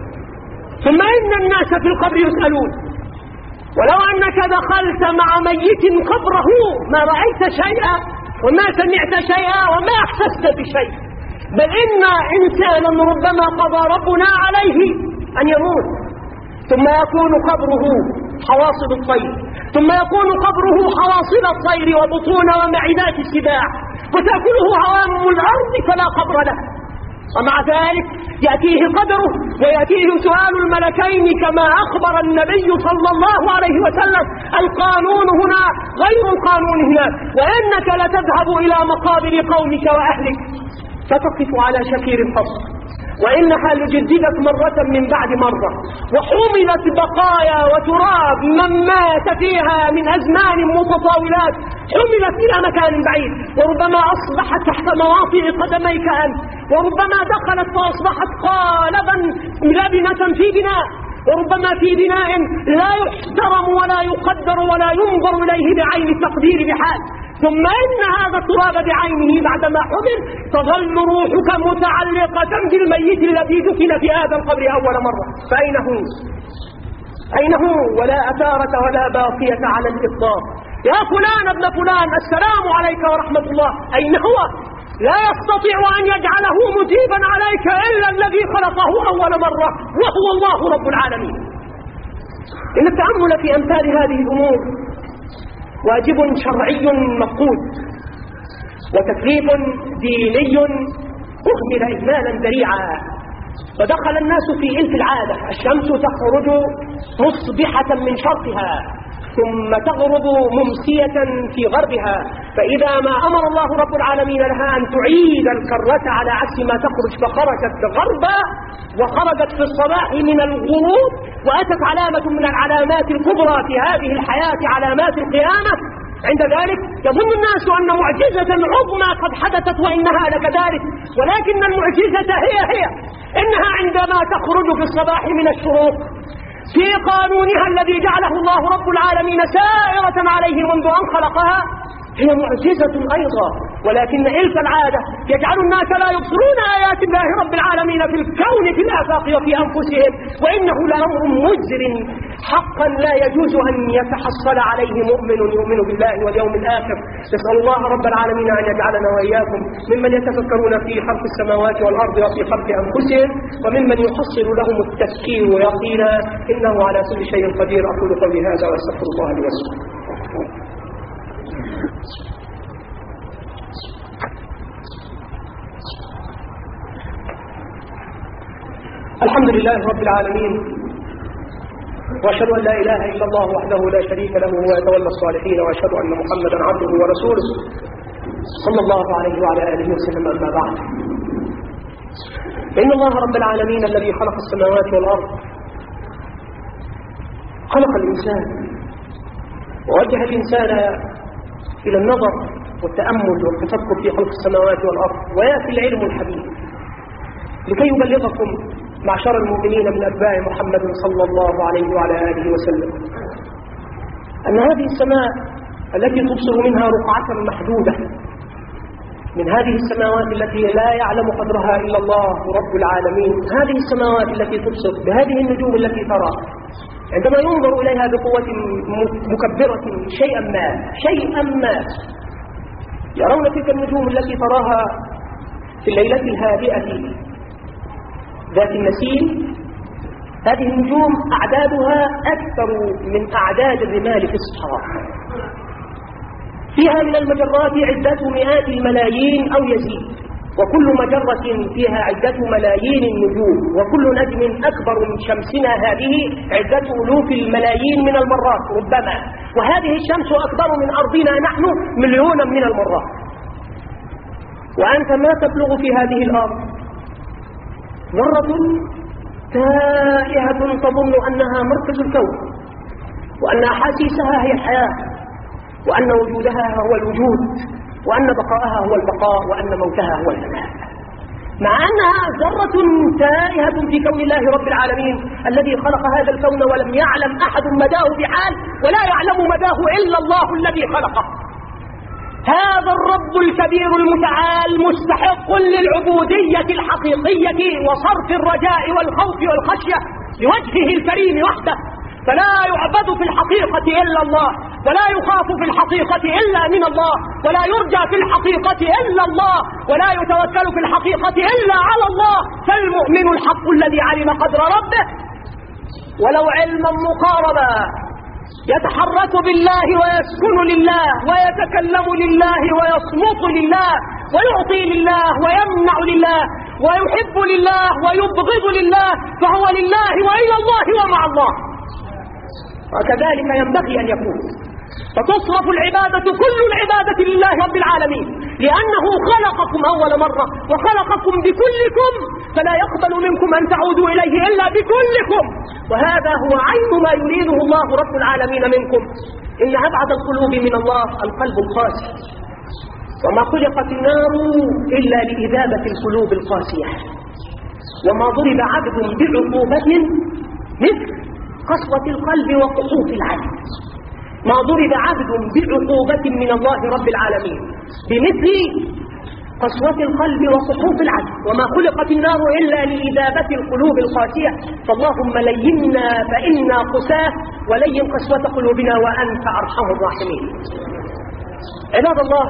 ثم إن الناس في القبر يسألون، ولو أنك دخلت مع ميت قبره ما رأيت شيئا وما سمعت شيئا وما أحسست بشيء، بل إن إنسانا ربما قضى ربنا عليه أن يموت ثم يكون قبره حواصل الطير، ثم يكون قبره حواصل الطير وبطون ومعدات السباع وتأكله عوام الأرض فلا قبر له، ومع ذلك يأتيه قدره ويأتيه سؤال الملكين كما أخبر النبي صلى الله عليه وسلم. القانون هنا غير القانون هناك، وإنك لتذهب إلى مقابر قومك وأهلك فتقف على شفير الفصل، وإنها لجددت مرة من بعد مرة، وحملت بقايا وتراب من مات فيها من أزمان متطاولات حملت إلى مكان بعيد، وربما أصبحت تحت مواطئ قدميك أنت، وربما دخلت فأصبحت قالبا لبنة في بناء، وربما في بناء لا يحترم ولا يقدر ولا ينظر إليه بعين التقدير بحال. ثم إن هذا التراب بعينه بعدما حمل تظل روحك متعلقة بالميت الذي دفن في هذا القبر أول مرة، فأين هو؟ أين هو؟ ولا أثارة ولا باقية على الإطلاق. يا فلان ابن فلان السلام عليك ورحمة الله، أين هو؟ لا يستطيع أن يجعله مجيبا عليك إلا الذي خلقه أول مرة وهو الله رب العالمين. إن التأمل في أمثال هذه الأمور واجب شرعي مفقود، وتكليف ديني أهمل إهمالا ذريعا، ودخل الناس في إلف العادة. الشمس تخرج مصبحة من شرقها ثم تغرب ممسية في غربها، فإذا ما أمر الله رب العالمين لها أن تعيد الكرة على عكس ما تخرج فخرجت غربا وخرجت في الصباح من الغروب، وأتت علامة من العلامات الكبرى في هذه الحياة علامات القيامة. عند ذلك يظن الناس أن معجزة عظمى قد حدثت وإنها لكذلك، ولكن المعجزة هي هي إنها عندما تخرج في الصباح من الشروق في قانونها الذي جعله الله رب العالمين سائرة عليه منذ أن خلقها هي معجزة أيضا، ولكن إلف العادة يجعل الناس لا يبصرون آيات الله رب العالمين في الكون في الآفاق وفي أنفسهم، وإنه لأمر مجر حقا لا يجوز أن يتحصل عليه مؤمن يؤمن بالله واليوم الآخر. نسأل الله رب العالمين أن يجعلنا وإياكم ممن يتفكرون في خلق السماوات والأرض وفي خلق أنفسهم، وممن يحصل لهم التفكير يقينا إنه على كل شيء قدير. أقول قولي هذا وأستغفر الله لي ولكم. الحمد لله رب العالمين، وأشهد أن لا إله إلا الله وحده لا شريك له وهو يتولى الصالحين، وأشهد أن محمدا عبده ورسوله صلى الله عليه وعلى آله وسلم. أما بعد، فإن الله رب العالمين الذي خلق السماوات والأرض خلق الإنسان ووجه الإنسان إلى النظر والتأمل والتفكر في خلق السماوات والأرض، ويأتي العلم الحديث لكي يبلغكم معشر المؤمنين من أتباع محمد صلى الله عليه وعلى آله وسلم أن هذه السماء التي تبصر منها رقعة محدودة من هذه السماوات التي لا يعلم قدرها إلا الله رب العالمين، هذه السماوات التي تبصر بهذه النجوم التي ترى عندما ينظر إليها بقوة مكبرة شيئا ما شيئا ما يرون تلك النجوم التي تراها في الليلة الهادئة ذات النسيم هذه النجوم أعدادها أكثر من أعداد الرمال في الصحراء، فيها من المجرات عدة مئات الملايين أو يزيد، وكل مجرة فيها عدة ملايين النجوم، وكل نجم أكبر من شمسنا هذه عدة ألوف الملايين من المرات ربما، وهذه الشمس أكبر من أرضنا نحن مليونا من المرات. وأنت ما تبلغ في هذه الأرض ذرة تائهة تظن أنها مركز الكون، وأن أحاسيسها هي الحياة، وأن وجودها هو الوجود، وأن بقاءها هو البقاء، وأن موتها هو الفناء، مع أنها ذرة تائهة في كون الله رب العالمين الذي خلق هذا الكون ولم يعلم أحد مداه بحال، ولا يعلم مداه إلا الله الذي خلقه. هذا الرب الكبير المتعال مستحق للعبودية الحقيقية وصرف الرجاء والخوف والخشية لوجهه الكريم وحده، فلا يعبد في الحقيقة إلا الله، ولا يخاف في الحقيقة إلا من الله، ولا يرجى في الحقيقة إلا الله، ولا يتوكل في الحقيقة إلا على الله. فالمؤمن الحق الذي علم قدر ربه ولو علما مقاربا يتحرك بالله ويسكن لله ويتكلم لله ويصمت لله ويعطي لله ويمنع لله ويحب لله ويبغض لله، فهو لله وإلى الله ومع الله، وكذلك ينبغي أن يكون. فتصرف العبادة كل العبادة لله رب العالمين، لأنه خلقكم أول مرة وخلقكم بكلكم، فلا يقبل منكم أن تعودوا إليه إلا بكلكم، وهذا هو عين ما يريده الله رب العالمين منكم. إن أبعد القلوب من الله القلب القاسي، وما خلقت النار إلا لإذابة القلوب القاسية، وما ضرب عبد بعقوبة مثل قسوة القلب وقحوط العين، ما ضرب عبد بعقوبة من الله رب العالمين بمثل قسوة القلب وقحوط العين، وما خلقت النار إلا لإذابة القلوب القاسية، فاللهم لينا فإنا قساة، ولين قسوة قلوبنا وأنت أرحم الراحمين. عباد الله،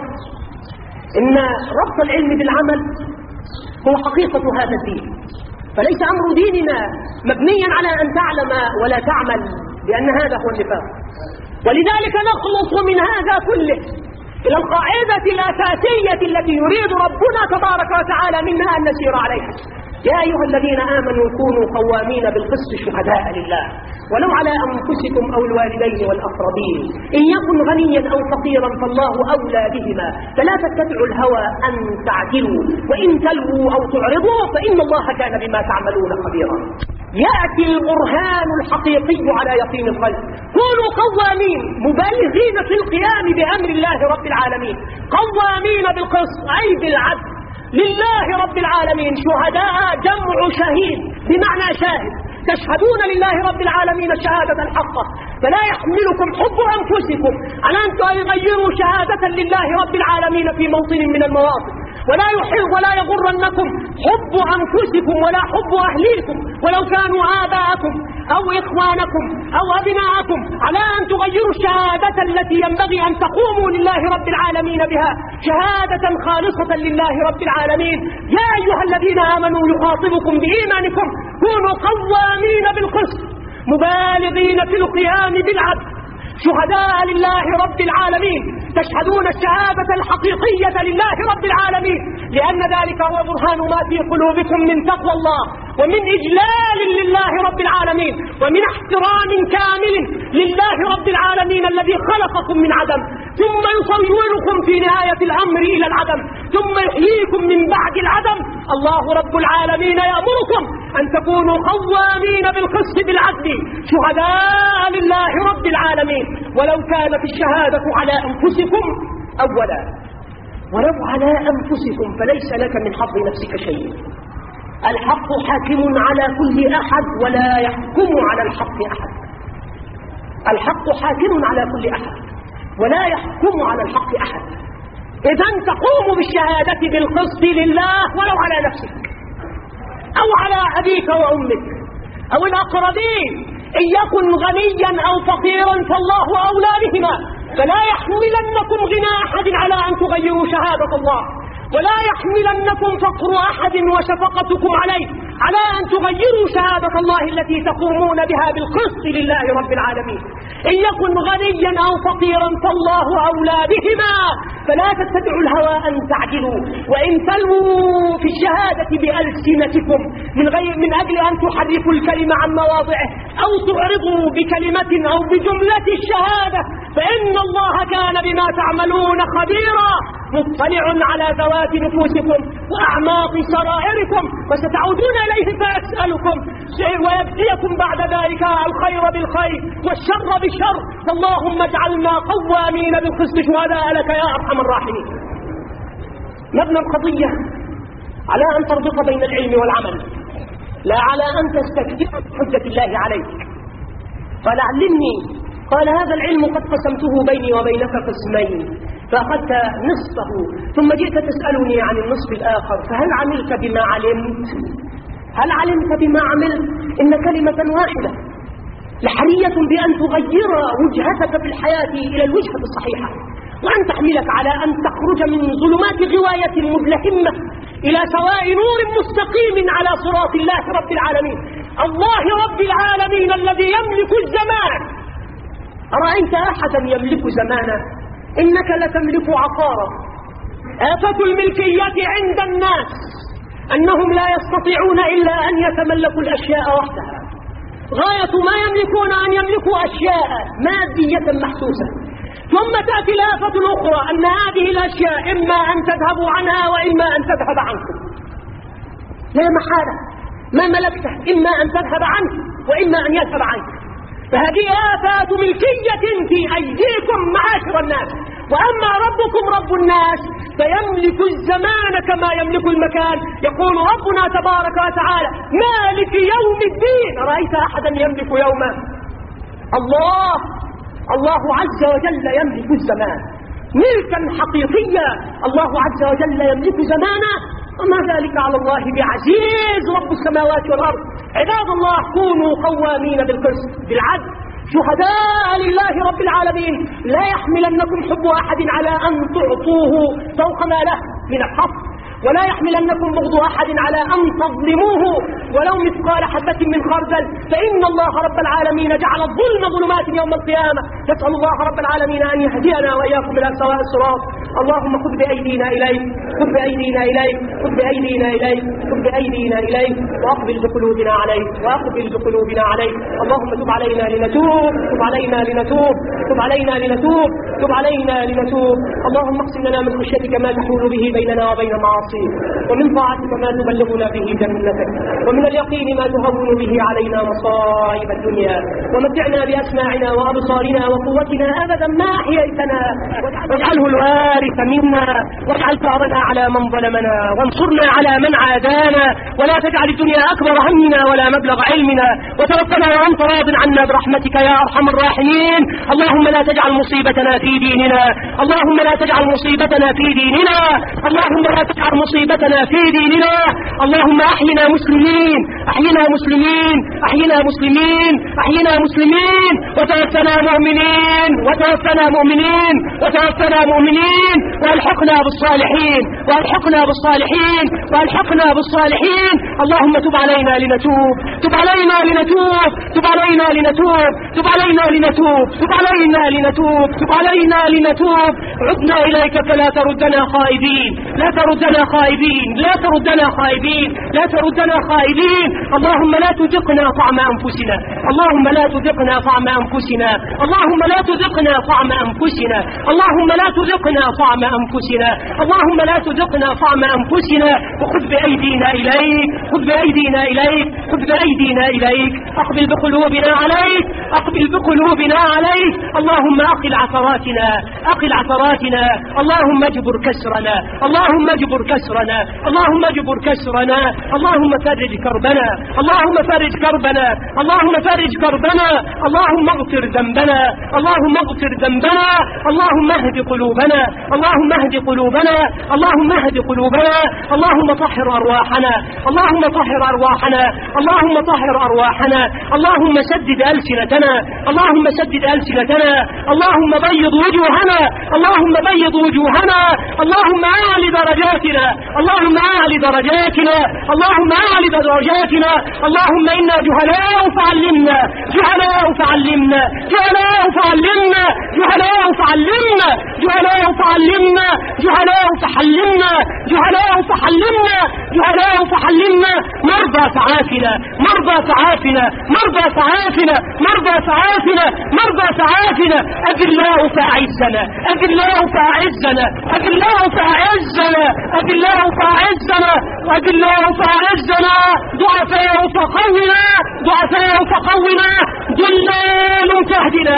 إن ربط العلم بالعمل هو حقيقة هذا الدين، فليس أمر ديننا مبنيا على أن تعلم ولا تعمل، لأن هذا هو النفاق. ولذلك نخلص من هذا كله إلى القاعدة الأساسية التي يريد ربنا تبارك وتعالى منا أن نسير عليها. يا أيها الذين آمنوا كونوا قوامين بالقسط شهداء لله ولو على أنفسكم أو الوالدين والأقربين، إن يكن غنيا أو فقيرا فالله أولى بهما، فلا تتبعوا الهوى أن تعدلوا، وإن تلووا أو تعرضوا فإن الله كان بما تعملون خبيرا. يأتي البرهان الحقيقي على يقين القلب. كونوا قوامين مبالغين في القيام بأمر الله رب العالمين، قوامين بالقسط أي بالعدل لله رب العالمين، شهداء جمع شهيد بمعنى شاهد، تشهدون لله رب العالمين الشهادة الحقة، فلا يحملكم حب أنفسكم على أن تغيروا شهادة لله رب العالمين في موطن من المواطن، ولا يحل ولا يغرنكم حب أنفسكم ولا حب أهليكم ولو كانوا آباءكم أو إخوانكم أو أبناءكم على أن تغيروا الشهادة التي ينبغي أن تقوموا لله رب العالمين بها شهادة خالصة لله رب العالمين. يا أيها الذين آمنوا يخاطبكم بإيمانكم كونوا قوامين بالقسط مبالغين في القيام بالعدل شهداء لله رب العالمين، تشهدون الشهادة الحقيقية لله رب العالمين، لأن ذلك هو برهان ما في قلوبكم من تقوى الله ومن إجلال لله رب العالمين ومن احترام كامل لله رب العالمين الذي خلقكم من عدم ثم يصوركم في نهاية الأمر إلى العدم ثم يحييكم من بعد العدم. الله رب العالمين يأمركم أن تكونوا قوامين بالقسط بالعدل شهداء لله رب العالمين، ولو كانت الشهادة على أنفسكم أولا، ولو على أنفسكم فليس لك من حظ نفسك شيء. الحق حاكم على كل أحد ولا يحكم على الحق أحد. الحق حاكم على كل أحد ولا يحكم على الحق أحد. إذن تقوم بالشهادة بالقسط لله ولو على نفسك أو على أبيك وأمك أو الأقربين، إن يكن غنيا أو فقيرا فالله أولى بهما، فلا يحملنكم غنى أحد على أن تغيروا شهادة الله، ولا يحملنكم فقر أحد وشفقتكم عليه على أن تغيروا شهادة الله التي تقومون بها بالقسط لله رب العالمين. إن يكن غنيا أو فقيرا فالله أولى بهما، فلا تتبعوا الهوى أن تعدلوا، وإن تلووا في الشهادة بألسنتكم من غير من أجل أن تحرفوا الكلمة عن مواضعه أو تعرضوا بكلمة أو بجملة الشهادة، فإن الله كان بما تعملون خبيرا مطلع على ذوات نفوسكم وأعماق سرائركم، وستعودون إليه فيسألكم ويبديكم بعد ذلك الخير بالخير والشر بالشر. فاللهم اجعلنا قوامين بالقسط شهداء لك يا أرحم الراحمين. مبنى القضية على أن تربط بين العلم والعمل، لا على أن تستكثر بحجة الله عليك. قال علمني، قال هذا العلم قد قسمته بيني وبينك قسمين فأخذت نصفه ثم جئت تسألني عن النصف الآخر، فهل عملت بما علمت؟ هل علمت بما عملت؟ إن كلمة واحدة لحرية بأن تغير وجهتك في الحياة إلى الوجهة الصحيحة، وأن تحملك على أن تخرج من ظلمات غواية مدلهمة إلى سواء نور مستقيم على صراط الله رب العالمين، الله رب العالمين الذي يملك الزمان. أرأيت أحدا يملك زمانا؟ إنك لتملك عقارا. آفة الملكية عند الناس أنهم لا يستطيعون إلا أن يتملكوا الأشياء وحدها، غاية ما يملكون أن يملكوا أشياء مادية محسوسة، ثم تأتي الآفة الأخرى أن هذه الأشياء إما أن تذهبوا عنها وإما أن تذهب عنكم، لا محالة. ما ملكته إما أن تذهب عنه وإما أن يذهب عنك، فهذه آفات ملكية في أيديكم معاشر الناس. وأما ربكم رب الناس فيملك الزمان كما يملك المكان. يقول ربنا تبارك وتعالى مالك يوم الدين. رأيت أحدا يملك يوما؟ الله الله عز وجل يملك الزمان ملكا حقيقيا. الله عز وجل يملك زمانا، وما ذلك على الله بعزيز رب السماوات والأرض. عباد الله كونوا قوامين بالقسط بالعدل شهداء لله رب العالمين. لا يحملنكم حب أحد على أن تعطوه فوق ما له من الحق، ولا يحملنكم بغض أحد على أن تظلموه ولو مثقال حبة من خردل، فإن الله رب العالمين جعل الظلم ظلمات يوم القيامة. نسأل الله رب العالمين أن يهدينا وإياكم إلى سواء الصراط. اللهم خذ بأيدينا إليك، خذ بأيدينا إليك، خذ بأيدينا إليك، خذ بأيدينا إليك، وأقبل بقلوبنا عليك، وأقبل بقلوبنا عليك. اللهم تب علينا لنتوب، تب علينا لنتوب، تب علينا لنتوب، تب علينا لنتوب. اللهم اقسم لنا من خشيتك ما تحول به بيننا وبين معاصيك، ومن طاعتك ما تبلغنا به جنتك، ومن اليقين ما تهون به علينا مصائب الدنيا، ومتعنا بأسماعنا وأبصارنا وقوتنا أبدا ما أحييتنا، واجعله الوارث منا، واجعل ثأرنا على من ظلمنا، وانصرنا على من عادانا، ولا تجعل الدنيا أكبر همنا ولا مبلغ علمنا، وتوفنا وأنت راض عنا برحمتك يا أرحم الراحمين. اللهم لا تجعل مصيبتنا في ديننا، اللهم لا تجعل مصيبتنا في ديننا، اللهم لا تجعل مصيبتنا في ديننا. اللهم أحينا مسلمين، أحينا مسلمين، أحينا مسلمين، أحينا مسلمين، وتوفنا مؤمنين، وتوفنا مؤمنين، وتوفنا مؤمنين، والحقنا بالصالحين، والحقنا بالصالحين، والحقنا بالصالحين. اللهم تب علينا لنتوب، تب علينا لنتوب، تب علينا لنتوب، تب علينا لنتوب، تب علينا لنتوب، تب علينا لنتوب. عدنا إليك فلا تردنا خائبين، لا تردنا خائبين، لا تردنا خائبين، لا تردنا خائبين. اللهم لا تذقنا طعم أنفسنا، اللهم لا تذقنا طعم أنفسنا، اللهم لا تذقنا طعم أنفسنا، اللهم لا تذقنا طعم أنفسنا، اللهم لا تذقنا طعم أنفسنا. وخذ بأيدينا إليك، خذ بأيدينا إليك، خذ بأيدينا إليك. أقبل بقلوبنا عليك، أقبل بقلوبنا عليك. اللهم أقل عثراتنا، أقل عثراتنا. اللهم اجبر كسرنا، اللهم اجبر كسرنا، اللهم اجبر كسرنا. اللهم فرج كربنا، اللهم فرج كربنا، اللهم فرج كربنا. اللهم اغفر ذنبنا، اللهم اغفر ذنبنا. اللهم اهد قلوبنا، اللهم اهد قلوبنا، اللهم اهد قلوبنا. اللهم طهر أرواحنا، اللهم طهر أرواحنا، اللهم طهر أرواحنا، اللهم سدد ألسنتنا، اللهم سدد ألسنتنا، اللهم بيض وجوهنا، اللهم بيض وجوهنا، اللهم أعلى درجاتنا، اللهم أعلى درجاتنا، اللهم أعلى درجاتنا، اللهم إنا جهلاء فعلمنا، جهلاء فعلمنا، جهلاء فعلمنا، جهلاء فعلمنا، جهلاء فعلمنا، جهلاء فحلمنا، جهلاء فحلمنا، جهلاء فحلمنا، مرضى فعافنا، مرضى فعافنا، مرضى فعافنا، مرضى فعافنا، مرضى فعافنا، أذلاء فأعزنا، أذلاء فأعزنا، أذلاء فأعزنا، أذلاء فأعزنا، أذلاء فأعزنا، ضعفاء فقونا، ضعفاء فقونا، ضلال تهدنا،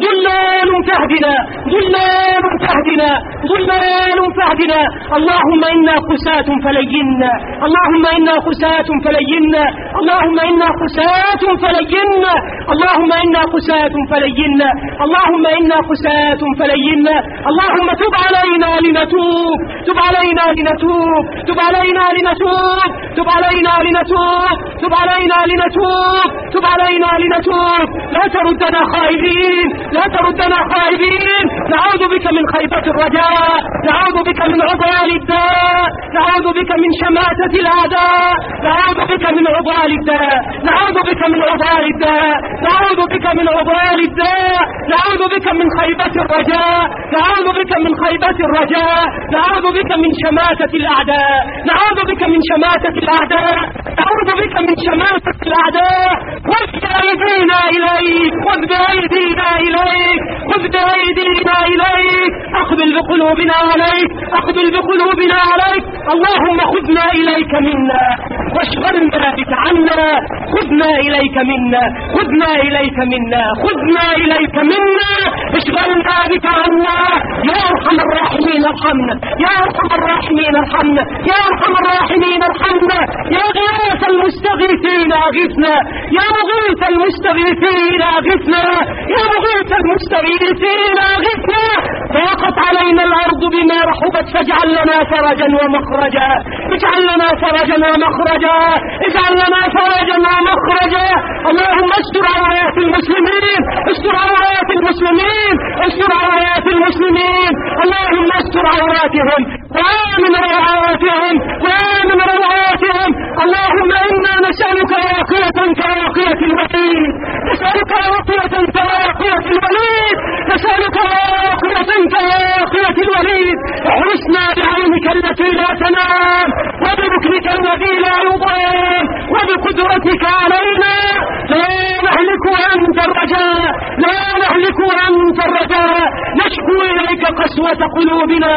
ضلال تهدنا، ضلال تهدنا، ضلال تهدنا، اللهم إنا قساة فلينا، اللهم إنا قساة فلينا، اللهم إنا قساة فلينا، اللهم إنا قساة فلينا، اللهم إنا قساة فلينا، اللهم تب علينا لنتوب، تب علينا لنتوب، تب علينا لنتوب، تب علينا لنتوب، تب علينا لنتوب، تب علينا لنتوب، لا تردنا خائبين، لا تردنا خائبين، نعوذ بك من خيبة الرجاء، نعوذ بك من عضال الداء، نعوذ بك من شماتة الأعداء، نعوذ بك من عضال الداء، نعوذ بك من عضال الداء، نعوذ بك من عضال الداء، نعوذ بك من خيبة الرجاء، نعوذ بك من خيبة الرجاء، نعوذ بك من شماتة الأعداء، نعوذ بك من شماتة الأعداء، نعوذ بك من شماتة الأعداء، خذ بأيدينا إليك، خذ بأيدينا إليك، خذ بأيدينا إليك، أقبل بقلوبنا عليك، أقبل بقلوبنا عليك، اللهم خذنا إليك منا واشغلنا بك عنا، خذنا إليك منا، خذنا إليك منا، خذنا إليك منا، اشغلنا بك عنا، يا أرحم الراحمين ارحمنا، يا أرحم الراحمين ارحمنا، يا أرحم الراحمين ارحمنا، يا غياث المستغيثين أغثنا، يا مغيث المستغيثين أغثنا، يا مغيث المستغيثين أغثنا، ضاقت علينا الأرض بما رحبت فاجعل لنا فرجا ومخرجا، اجعل لنا فرجا ومخرجا، اجعل لنا فرجا ومخرجا، اللهم استر عورات المسلمين، استر عورات المسلمين، استر عورات المسلمين، اللهم استر عوراتهم وآمن روعاتهم، وآمن روعاتهم، اللهم إنا نسألك راقية كراقية الوليد، نسألك راقية كراقية الوليد، نسألك راقية كراقية الوليد، احرسنا بعينك التي لا تنام، وبذكرك الذي لا يضام، وبقدرتك علينا، لا نهلك وأنت الرجاء، لا نهلك وأنت الرجاء، نشكو إليك قسوة قلوبنا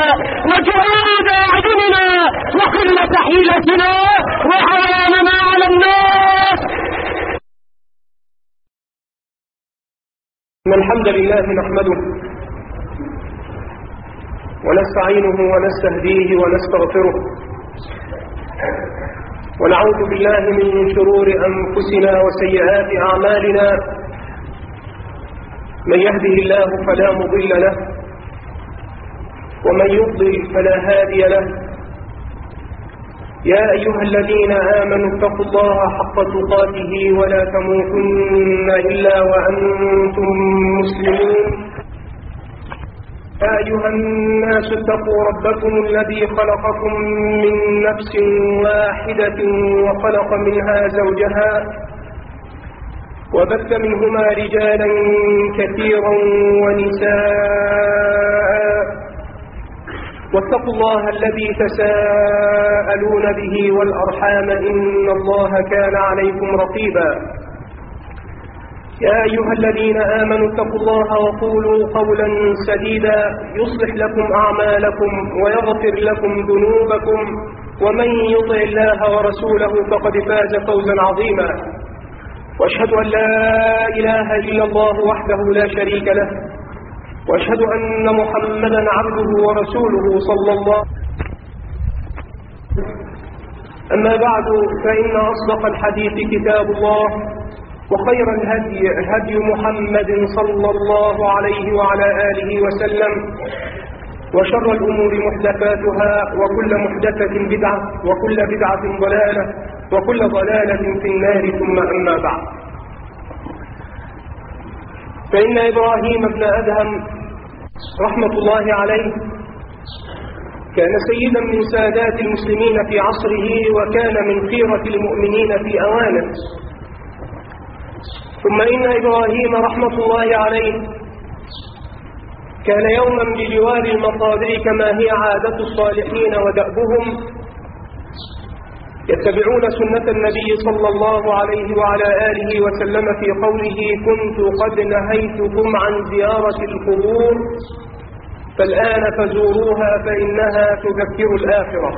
وجهاد أعيننا وقلة حيلتنا وعواننا على الناس. إن الحمد لله نحمده ونستعينه ونستهديه ونستغفره، ونعوذ بالله من شرور أنفسنا وسيئات أعمالنا، من يهده الله فلا مضل له، ومن يضلل فلا هادي له. يا أيها الذين آمنوا اتقوا الله حق تقاته ولا تموتن إلا وأنتم مسلمون. يا أيها الناس اتقوا ربكم الذي خلقكم من نفس واحدة وخلق منها زوجها وبث منهما رجالا كثيرا ونساء، واتقوا الله الذي تساءلون به والأرحام إن الله كان عليكم رقيبا. يا أيها الذين آمنوا اتقوا الله وقولوا قولا سديدا يصلح لكم أعمالكم ويغفر لكم ذنوبكم، ومن يطع الله ورسوله فقد فاز فوزا عظيما. وأشهد أن لا إله إلا الله وحده لا شريك له، وأشهد أن محمدا عبده ورسوله صلى الله. أما بعد، فإن أصدق الحديث كتاب الله، وخير الهدي هدي محمد صلى الله عليه وعلى آله وسلم، وشر الأمور محدثاتها وكل محدثة بدعة وكل بدعة ضلالة وكل ضلالة في النار. ثم أما بعد، فإن إبراهيم بن أدهم رحمة الله عليه كان سيدا من سادات المسلمين في عصره، وكان من خيرة المؤمنين في أوانه. ثم إن إبراهيم رحمة الله عليه كان يوما بجوار المقابر كما هي عادة الصالحين ودأبهم، يتبعون سنة النبي صلى الله عليه وعلى آله وسلم في قوله: كنت قد نهيتكم عن زيارة القبور فالآن فزوروها فإنها تذكر الآخرة.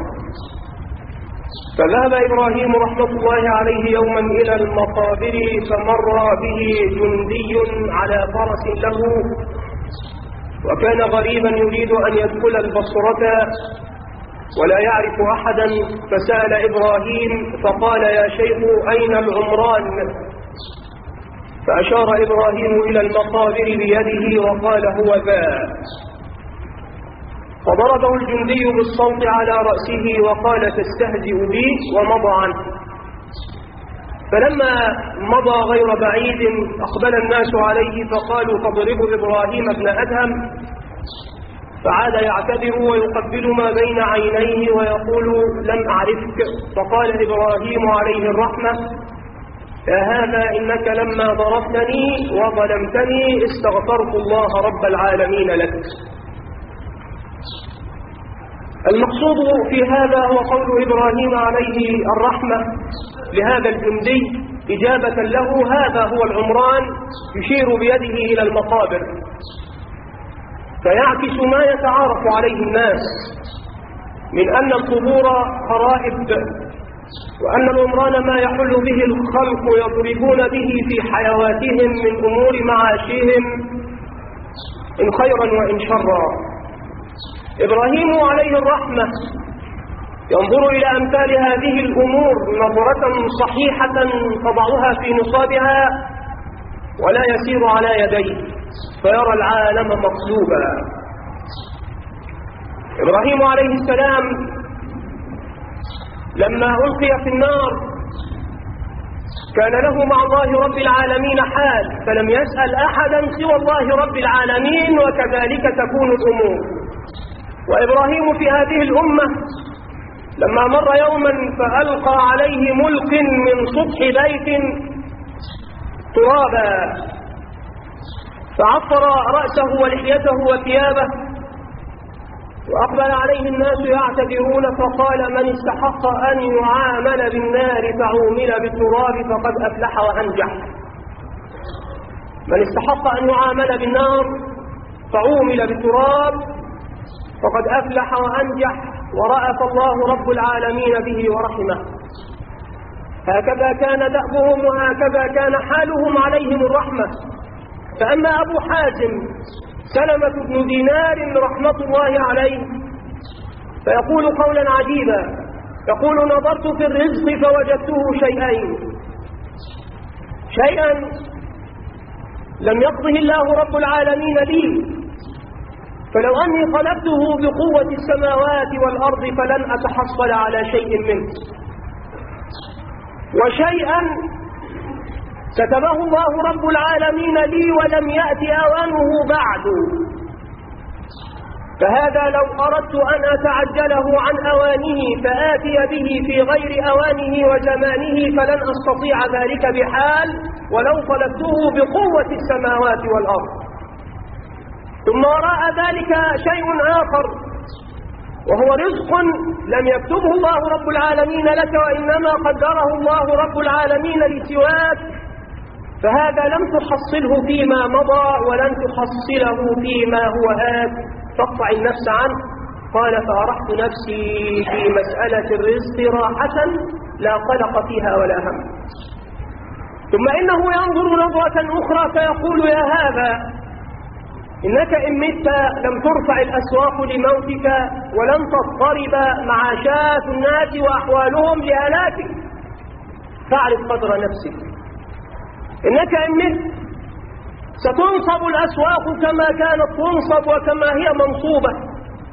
فذهب إبراهيم رحمة الله عليه يوما إلى المقابر، فمر به جندي على فرس له، وكان غريبا يريد أن يدخل البصرة ولا يعرف أحدا، فسأل إبراهيم فقال: يا شيخ أين العمران؟ فأشار إبراهيم إلى المقابر بيده وقال: هو ذا. فضربه الجندي بالصوت على رأسه وقال: تستهزئ بي، ومضى عنه. فلما مضى غير بعيد أقبل الناس عليه فقالوا: تضرب إبراهيم بن أدهم؟ فعاد يعتذر ويقبل ما بين عينيه ويقول: لم أعرفك. فقال إبراهيم عليه الرحمة: يا هذا إنك لما ضربتني وظلمتني استغفرت الله رب العالمين لك. المقصود في هذا هو قول إبراهيم عليه الرحمة لهذا الجندي إجابة له: هذا هو العمران، يشير بيده إلى المقابر. فيعكس ما يتعارف عليه الناس من أن القبور خرائب، وأن العمران ما يحل به الخلق يضربون به في حيواتهم من أمور معاشهم إن خيرا وإن شرا. إبراهيم عليه الرحمة ينظر إلى أمثال هذه الأمور نظرة صحيحة تضعها في نصابها، ولا يسير على يديه فيرى العالم مقلوبا. إبراهيم عليه السلام لما ألقي في النار كان له مع الله رب العالمين حال، فلم يسأل أحدا سوى الله رب العالمين، وكذلك تكون الأمور. وإبراهيم في هذه الأمة لما مر يوما فألقى عليه ملق من سطح بيت ترابا، فعطر رأسه ولحيته وثيابه، وأقبل عليه الناس يعتذرون، فقال: من استحق أن يعامل بالنار فعومل بالتراب فقد أفلح وأنجح. من استحق أن يعامل بالنار فعومل بالتراب فقد أفلح وأنجح، ورأف الله رب العالمين به ورحمه. هكذا كان دأبهم وهكذا كان حالهم عليهم الرحمة. فأما أبو حازم سلمة بن دينار رحمة الله عليه فيقول قولا عجيبا، يقول: نظرت في الرزق فوجدته شيئين، شيئا لم يقضه الله رب العالمين لي، فلو أني طلبته بقوة السماوات والأرض فلن أتحصل على شيء منه، وشيئا كتبه الله رب العالمين لي ولم يأتي أوانه بعد، فهذا لو أردت أن أتعجله عن أوانه فآتي به في غير أوانه وزمانه فلن أستطيع ذلك بحال ولو طلبته بقوة السماوات والأرض. ثم وراء ذلك شيء آخر، وهو رزق لم يكتبه الله رب العالمين لك، وإنما قدره الله رب العالمين لسواك، فهذا لم تحصله فيما مضى ولن تحصله فيما هو آت، فاقطع النفس عنه. قال: فأرحت نفسي في مسألة الرزق راحة لا قلق فيها ولا هم. ثم إنه ينظر نظرة أخرى فيقول: يا هذا إنك إن مت لم ترفع الأسواق لموتك ولن تضطرب معاشات الناس وأحوالهم لهلاكك، فاعرف قدر نفسك. إنك إن مت ستنصب الأسواق كما كانت تنصب وكما هي منصوبة،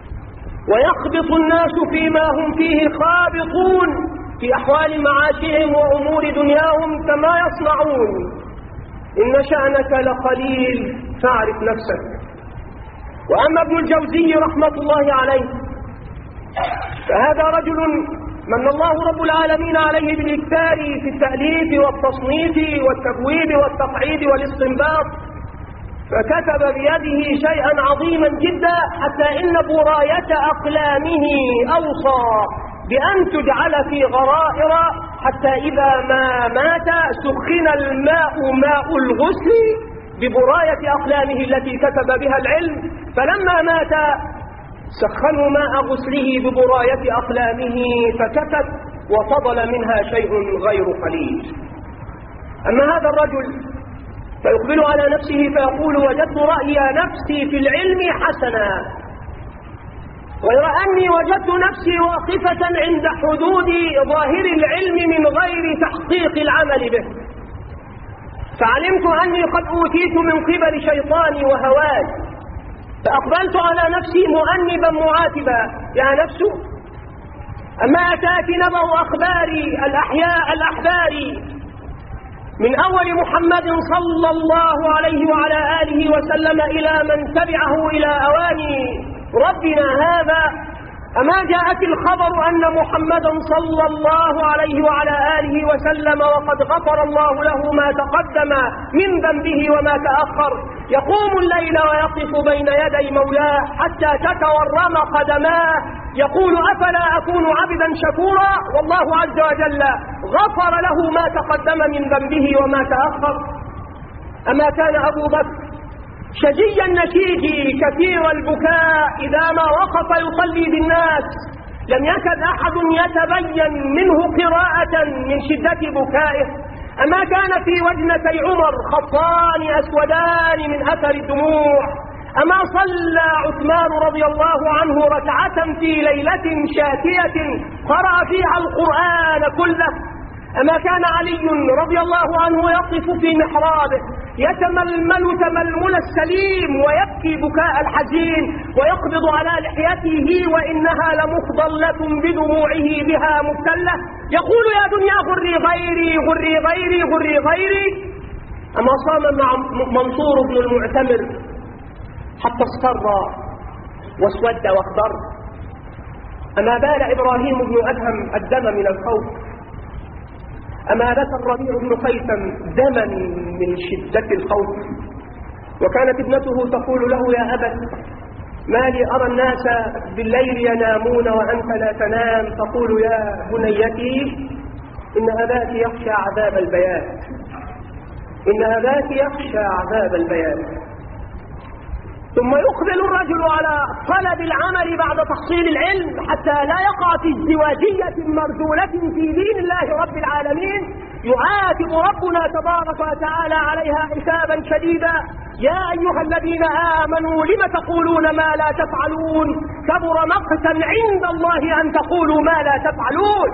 ويخبط الناس فيما هم فيه خابطون في أحوال معاشهم وأمور دنياهم كما يصنعون. إن شأنك لقليل فاعرف نفسك. وأما ابن الجوزي رحمة الله عليه فهذا رجل من الله رب العالمين عليه بالإكثار في التأليف والتصنيف والتبويب والتقعيد والاستنباط، فكتب بيده شيئا عظيما جدا حتى إن براية أقلامه أوصى بأن تجعل في غرائر حتى إذا ما مات سخن الماء ماء الغسل ببراية أقلامه التي كتب بها العلم، فلما مات سخنوا ماء غسله ببراية أقلامه فكتب وفضل منها شيء غير قليل. أما هذا الرجل فيقبل على نفسه فيقول وجدت رأي نفسي في العلم حسنا، غير أني وجدت نفسي واقفة عند حدود ظاهر العلم من غير تحقيق العمل به، فعلمت أني قد أوتيت من قبل شيطاني وهواي، فأقبلت على نفسي مؤنبا معاتبا يا نفس أما أتاك نبأ أخباري الأحياء الأحبار من أول محمد صلى الله عليه وعلى آله وسلم إلى من تبعه إلى أواني ربنا هذا، أما جاءت الخبر أن محمدا صلى الله عليه وعلى آله وسلم وقد غفر الله له ما تقدم من ذنبه وما تأخر يقوم الليل ويقف بين يدي مولاه حتى تتورم قدماه يقول أفلا أكون عبدا شكورا، والله عز وجل غفر له ما تقدم من ذنبه وما تأخر. أما كان أبو بكر شجي النشيج كثير البكاء إذا ما وقف يصلي بالناس لم يكد أحد يتبين منه قراءة من شدة بكائه. أما كان في وجنتي عمر خطان أسودان من أثر الدموع. أما صلى عثمان رضي الله عنه ركعة في ليلة شاتية قرأ فيها القرآن كله. أما كان علي رضي الله عنه يقف في محرابه يتململ تململ السليم ويبكي بكاء الحزين ويقبض على لحيته وإنها لمخضلة بدموعه بها مبتلة يقول يا دنيا غري غيري غري غيري غري غيري. أما صام مع منصور بن المعتمر حتى اصفر واسود واخضر. أما بال إبراهيم بن أدهم الدم من الخوف. أما بكى الربيع بن قيثم دما من شدة الخوف. وكانت ابنته تقول له يا أبت ما لي أرى الناس بالليل ينامون وأنت لا تنام، تقول يا بنيتي إن أباك يخشى عذاب البيات، إن أباك يخشى عذاب البيات. ثم يقبل الرجل على طلب العمل بعد تحصيل العلم حتى لا يقع في ازدواجية مرذولة في دين الله رب العالمين يعاتب ربنا تبارك وتعالى عليها حسابا شديدا. يا أيها الذين آمنوا لم تقولون ما لا تفعلون كبر مقتا عند الله أن تقولوا ما لا تفعلون.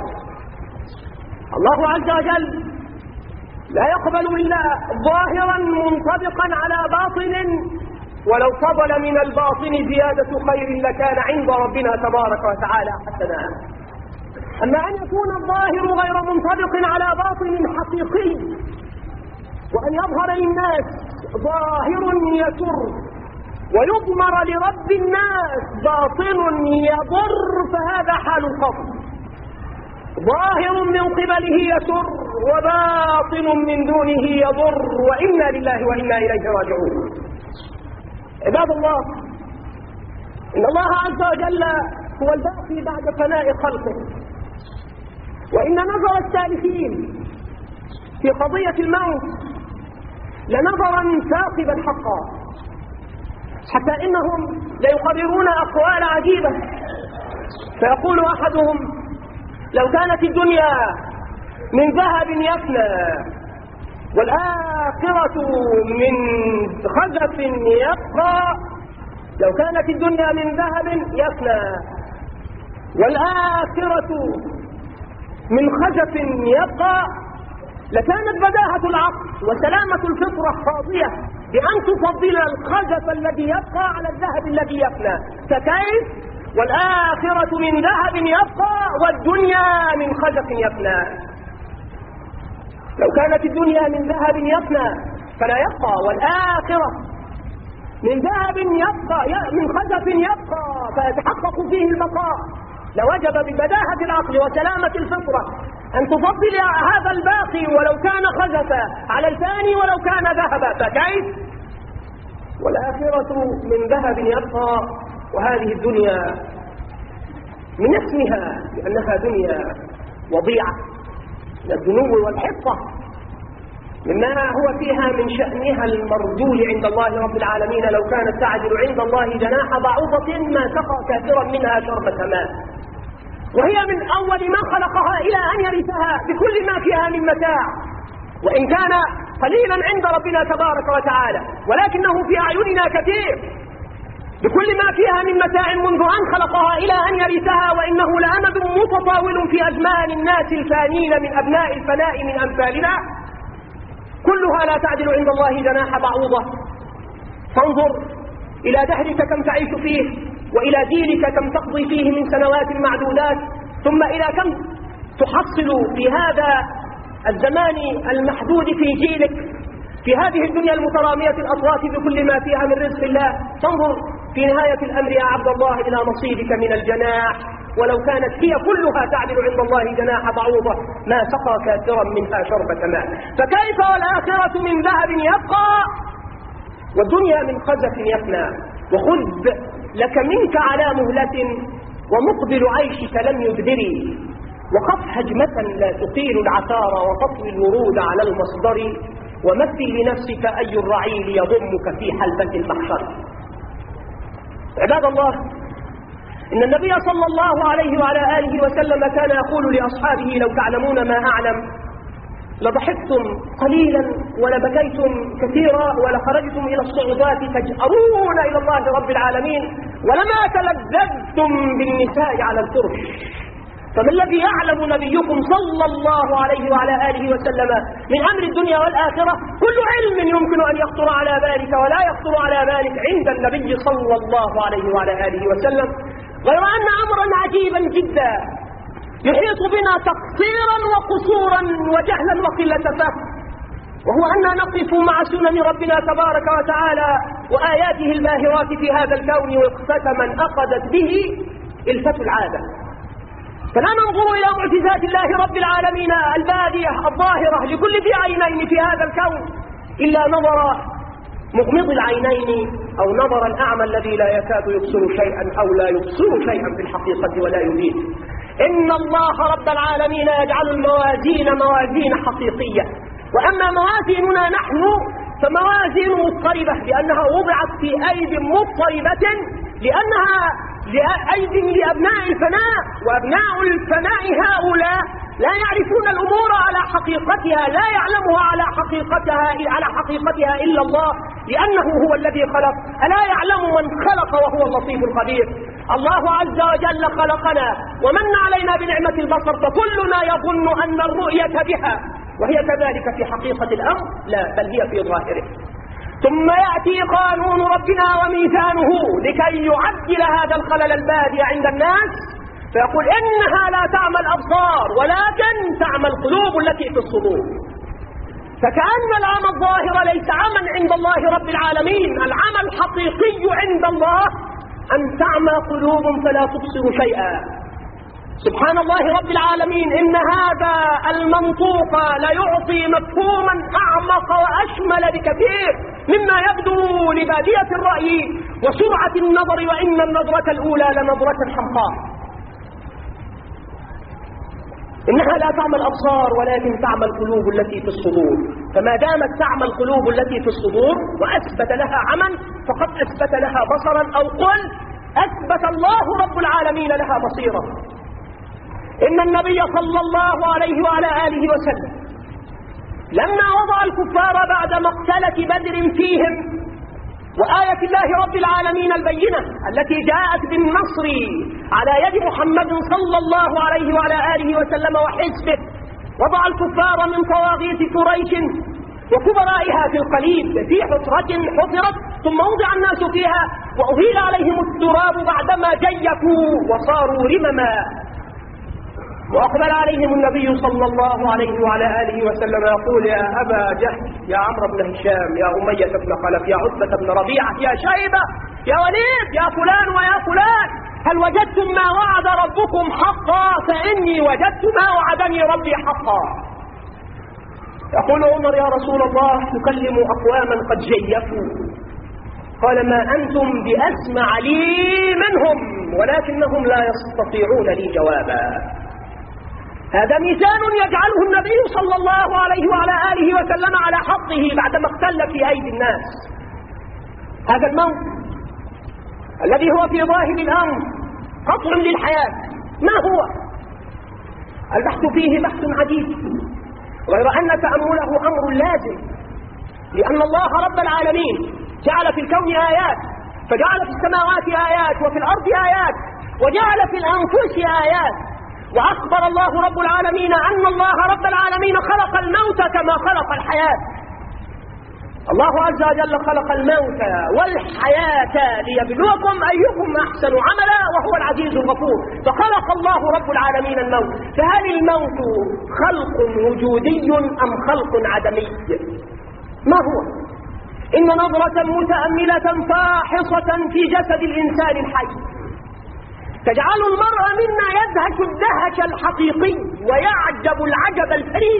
الله عز وجل لا يقبل إلا ظاهرا منطبقا على باطن، ولو فضل من الباطن زيادة خير لكان عند ربنا تبارك وتعالى حسنا. أما أن يكون الظاهر غير منطبق على باطن حقيقي وأن يظهر للناس ظاهر يسر ويضمر لرب الناس باطن يضر فهذا حال القوم. ظاهر من قبله يسر وباطن من دونه يضر، وإنا لله وإنا إليه راجعون. عباد الله، إن الله عز وجل هو الباقي بعد فناء خلقه، وإن نظر السالكين في قضية الموت لنظرا ثاقبا حقا، حتى إنهم ليقررون أقوال عجيبة. فيقول أحدهم لو كانت الدنيا من ذهب يفنى والآخرة من خزف يبقى، لو كانت الدنيا من ذهب يفنى والآخرة من خزف يبقى لكانت بداهة العقل وسلامة الفطرة فاضية بأن تفضل الخزف الذي يبقى على الذهب الذي يفنى. فكيف والآخرة من ذهب يبقى والدنيا من خزف يفنى. لو كانت الدنيا من ذهب يفنى فلا يبقى، والآخرة من ذهب يبقى من خزف يبقى فيتحقق فيه البقاء، لوجب ببداهة العقل وسلامة الفطرة أن تفضل هذا الباقي ولو كان خزفا على الثاني ولو كان ذهبا، فكيف؟ والآخرة من ذهب يبقى، وهذه الدنيا من اسمها لأنها دنيا وضيعة من الذنوب والحطة، مما هو فيها من شأنها المرجول عند الله رب العالمين. لو كانت تعدل عند الله جناح بعوضة ما سقى كافرا منها شربة ماء، وهي من أول ما خلقها إلى أن يرثها بكل ما فيها من متاع، وإن كان قليلا عند ربنا تبارك وتعالى ولكنه في أعيننا كثير، بكل ما فيها من متاع منذ أن خلقها إلى أن يرثها، وإنه لأمد متطاول في أزمان الناس الفانين من أبناء الفناء من أمثالنا، كلها لا تعدل عند الله جناح بعوضة. فانظر إلى دهرك كم تعيش فيه، وإلى جيلك كم تقضي فيه من سنوات معدودات، ثم إلى كم تحصل في هذا الزمان المحدود في جيلك في هذه الدنيا المترامية الأطراف بكل ما فيها من رزق الله. تنظر في نهاية الأمر يا عبد الله إلى نصيبك من الجناح، ولو كانت هي كلها تعدل عند الله جناح بعوضة ما سقى كافرا منها شربة ماء، فكيف والآخرة من ذهب يبقى والدنيا من خزف يفنى. وخذ لك منك على مهلة ومقبل عيشك لم يدبري، وخف هجمة لا تقيل العثار وتطوي الورود على المصدر، ومثل لنفسك أي الرعيل يضمك في حلبة المحشر. عباد الله، إن النبي صلى الله عليه وعلى آله وسلم كان يقول لأصحابه لو تعلمون ما أعلم لضحكتم قليلا ولبكيتم كثيرا ولخرجتم إلى الصعودات تجأرون إلى الله رب العالمين ولما تلذذتم بالنساء على الفرش. فما الذي يعلم نبيكم صلى الله عليه وعلى آله وسلم من أمر الدنيا والآخرة؟ كل علم يمكن أن يخطر على بالك ولا يخطر على بالك عند النبي صلى الله عليه وعلى آله وسلم، غير أن أمرا عجيبا جدا يحيط بنا تقصيرا وقصورا وجهلا وقلة فهم، وهو أننا نقف مع سنن ربنا تبارك وتعالى وآياته الباهرات في هذا الكون وقفة من أخذت به الفة العادة، فلا ننظر إلى معجزات الله رب العالمين البادية الظاهرة لكل ذي عينين في هذا الكون إلا نظر مغمض العينين أو نظر الأعمى الذي لا يكاد يبصر شيئا أو لا يبصر شيئا في الحقيقة ولا يريد. إن الله رب العالمين يجعل الموازين موازين حقيقية، وأما موازيننا نحن فموازين مضطربة لأنها وضعت في أيدي مضطربة، لأنها أيدي لأبناء الفناء، وأبناء الفناء هؤلاء لا يعرفون الأمور على حقيقتها، لا يعلمها على حقيقتها على حقيقتها إلا الله، لأنه هو الذي خلق. ألا يعلم من خلق وهو اللطيف الخبير؟ الله عز وجل خلقنا ومن علينا بنعمة البصر، فكلنا يظن أن الرؤية بها، وهي كذلك في حقيقة الأمر لا، بل هي في ظاهره. ثم يأتي قانون ربنا وميزانه لكي يعدل هذا الخلل البادي عند الناس، فيقول إنها لا تعمى الأبصار ولكن تعمى القلوب التي في الصدور. فكأن العمى الظاهر ليس عمى عند الله رب العالمين، العمى الحقيقي عند الله أن تعمى قلوب فلا تبصر شيئا. سبحان الله رب العالمين، إن هذا المنطوق لا يعطي مفهوما أعمق وأشمل بكثير مما يبدو لبادية الرأي وسرعة النظر، وإن النظرة الأولى لنظرة حمقاء. إنها لا تعمى الأبصار ولكن تعمى القلوب التي في الصدور، فما دامت تعمى القلوب التي في الصدور وأثبت لها عمى فقد أثبت لها بصرا، أو قل أثبت الله رب العالمين لها بصيرة. إن النبي صلى الله عليه وعلى آله وسلم لما وضع الكفار بعد مقتلة بدر فيهم وآية الله رب العالمين البينة التي جاءت بالنصر على يد محمد صلى الله عليه وعلى آله وسلم وحزبه، وضع الكفار من طواغيت قريش وكبرائها في القليب في حفرة حفرت ثم وضع الناس فيها وأهيل عليهم التراب بعدما جيفوا وصاروا رمما. وأقبل عليهم النبي صلى الله عليه وعلى آله وسلم يقول: يا أبا جهل، يا عمرو بن هشام، يا أمية بن خلف، يا عتبة بن ربيعة، يا شيبة، يا وليد، يا فلان ويا فلان، هل وجدتم ما وعد ربكم حقا؟ فإني وجدت ما وعدني ربي حقا. يقول عمر: يا رسول الله، تكلم أقواما قد جيفوا. قال: ما أنتم بأسمع لي منهم، ولكنهم لا يستطيعون لي جوابا. هذا ميزان يجعله النبي صلى الله عليه وعلى آله وسلم على حقه بعدما اختل في أيدي الناس. هذا الموت الذي هو في ظاهر الأمر قطع للحياة، ما هو؟ البحث فيه بحث عديد، غير أن تأمله أمر لازم، لأن الله رب العالمين جعل في الكون آيات، فجعل في السماوات آيات وفي الأرض آيات وجعل في الأنفس آيات. وأخبر الله رب العالمين أن الله رب العالمين خلق الموت كما خلق الحياة. الله عز وجل خلق الموت والحياة ليبلوكم أيكم أحسن عملا وهو العزيز الغفور. فخلق الله رب العالمين الموت. فهل الموت خلق وجودي أم خلق عدمي؟ ما هو؟ إن نظرة متأملة فاحصة في جسد الإنسان الحي تجعل المرء منا يدهش الدهش الحقيقي ويعجب العجب الفريد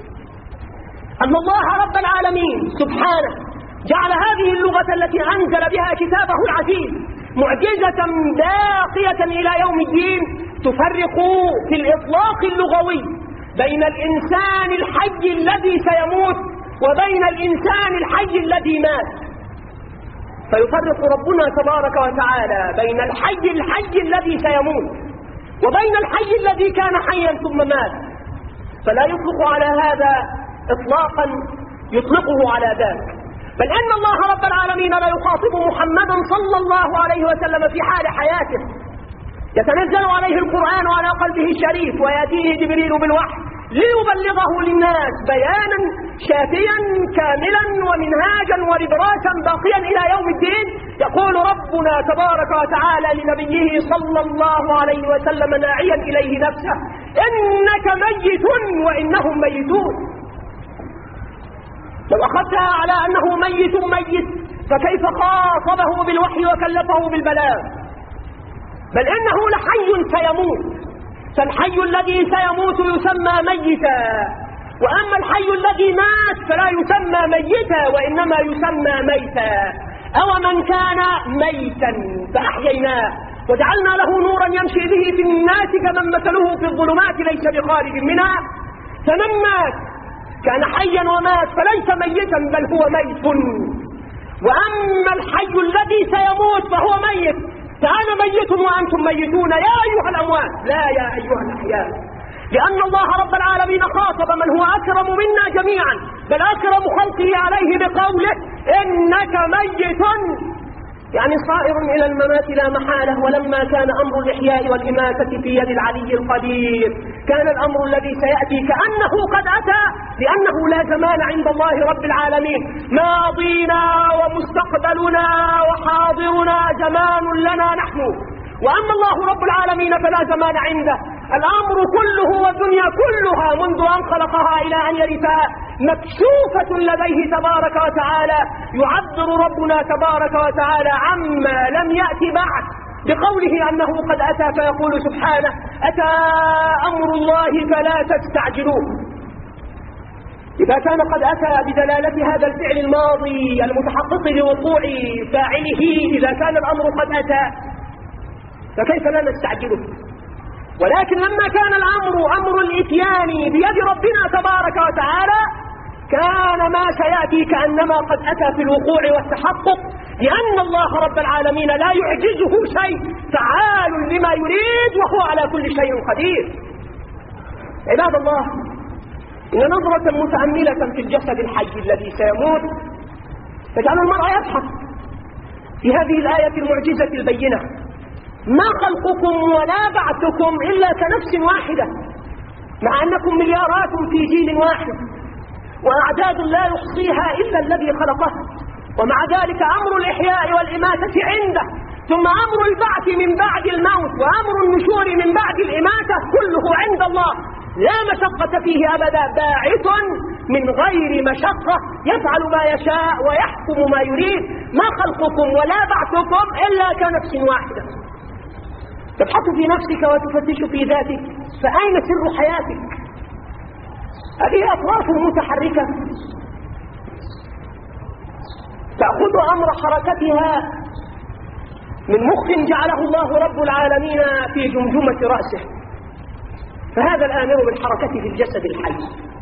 أن الله رب العالمين سبحانه جعل هذه اللغة التي أنزل بها كتابه العزيز معجزة باقية إلى يوم الدين، تفرق في الإطلاق اللغوي بين الإنسان الحي الذي سيموت وبين الإنسان الحي الذي مات. فيفرق ربنا تبارك وتعالى بين الحي الحي الذي سيموت وبين الحي الذي كان حيا ثم مات، فلا يطلق على هذا إطلاقا يطلقه على ذاك، بل أن الله رب العالمين لا يخاطب محمدا صلى الله عليه وسلم في حال حياته، يتنزل عليه القرآن على قلبه الشريف ويأتيه جبريل بالوحي ليبلغه للناس بيانا شافيا كاملا ومنهاجا ونبراسا باقيا إلى يوم الدين. يقول ربنا تبارك وتعالى لنبيه صلى الله عليه وسلم ناعيا إليه نفسه: إنك ميت وإنهم ميتون. لو أخذتها على أنه ميت ميت فكيف خاطبه بالوحي وكلفه بالبلاغ؟ بل إنه لحي سيموت، فالحي الذي سيموت يسمى ميتا، وأما الحي الذي مات فلا يسمى ميتا وإنما يسمى ميتا. أو من كان ميتا فأحييناه وجعلنا له نورا يمشي به في الناس كمن مثله في الظلمات ليس بخارج منها. فمن مات كان حيا ومات فليس ميتا بل هو ميت. وأما الحي الذي سيموت فهو ميت، فأنا ميت وأنتم ميتون يا أيها الأموات لا يا أيها الأحياء، لأن الله رب العالمين خاطب من هو أكرم منا جميعا، بل أكرم خلقه عليه بقوله: إنك ميت، يعني صائر إلى الممات لا محالة. ولما كان أمر الإحياء والإماتة في يد العلي القدير كان الأمر الذي سيأتي كأنه قد أتى، لأنه لا زمان عند الله رب العالمين، ماضينا ومستقبلنا وحاضرنا زمان لنا نحن، وأما الله رب العالمين فلا زمان عنده. الأمر كله والدنيا كلها منذ أن خلقها إلى أن يرثها مكشوفة لديه تبارك وتعالى. يعبر ربنا تبارك وتعالى عما لم يأتي بعد بقوله أنه قد أتى، فيقول سبحانه: أتى أمر الله فلا تستعجلوه. إذا كان قد أتى بدلالة هذا الفعل الماضي المتحقق لوقوع فاعله، إذا كان الأمر قد أتى فكيف لا نستعجله؟ ولكن لما كان الأمر أمر الإتيان بيد ربنا تبارك وتعالى كان ما سيأتي كأنما قد أتى في الوقوع والتحقق، لأن الله رب العالمين لا يعجزه شيء، فعال لما يريد وهو على كل شيء قدير. عباد الله، إن نظرة متأملة في الجسد الحي الذي سيموت تجعل المرء يبحث في هذه الآية المعجزة البينة: ما خلقكم ولا بعثكم إلا كنفس واحدة، مع أنكم مليارات في جيل واحد وأعداد لا يحصيها إلا الذي خلقها. ومع ذلك أمر الإحياء والإماتة عنده، ثم أمر البعث من بعد الموت وأمر النشور من بعد الإماتة كله عند الله لا مشقة فيه أبدا، باعث من غير مشقة يفعل ما يشاء ويحكم ما يريد. ما خلقكم ولا بعثكم إلا كنفس واحدة. تبحث في نفسك وتفتش في ذاتك، فأين سر حياتك؟ هذه أطراف متحركة تأخذ أمر حركتها من مخ جعله الله رب العالمين في جمجمة رأسه، فهذا الآمر بالحركة في الجسد الحي.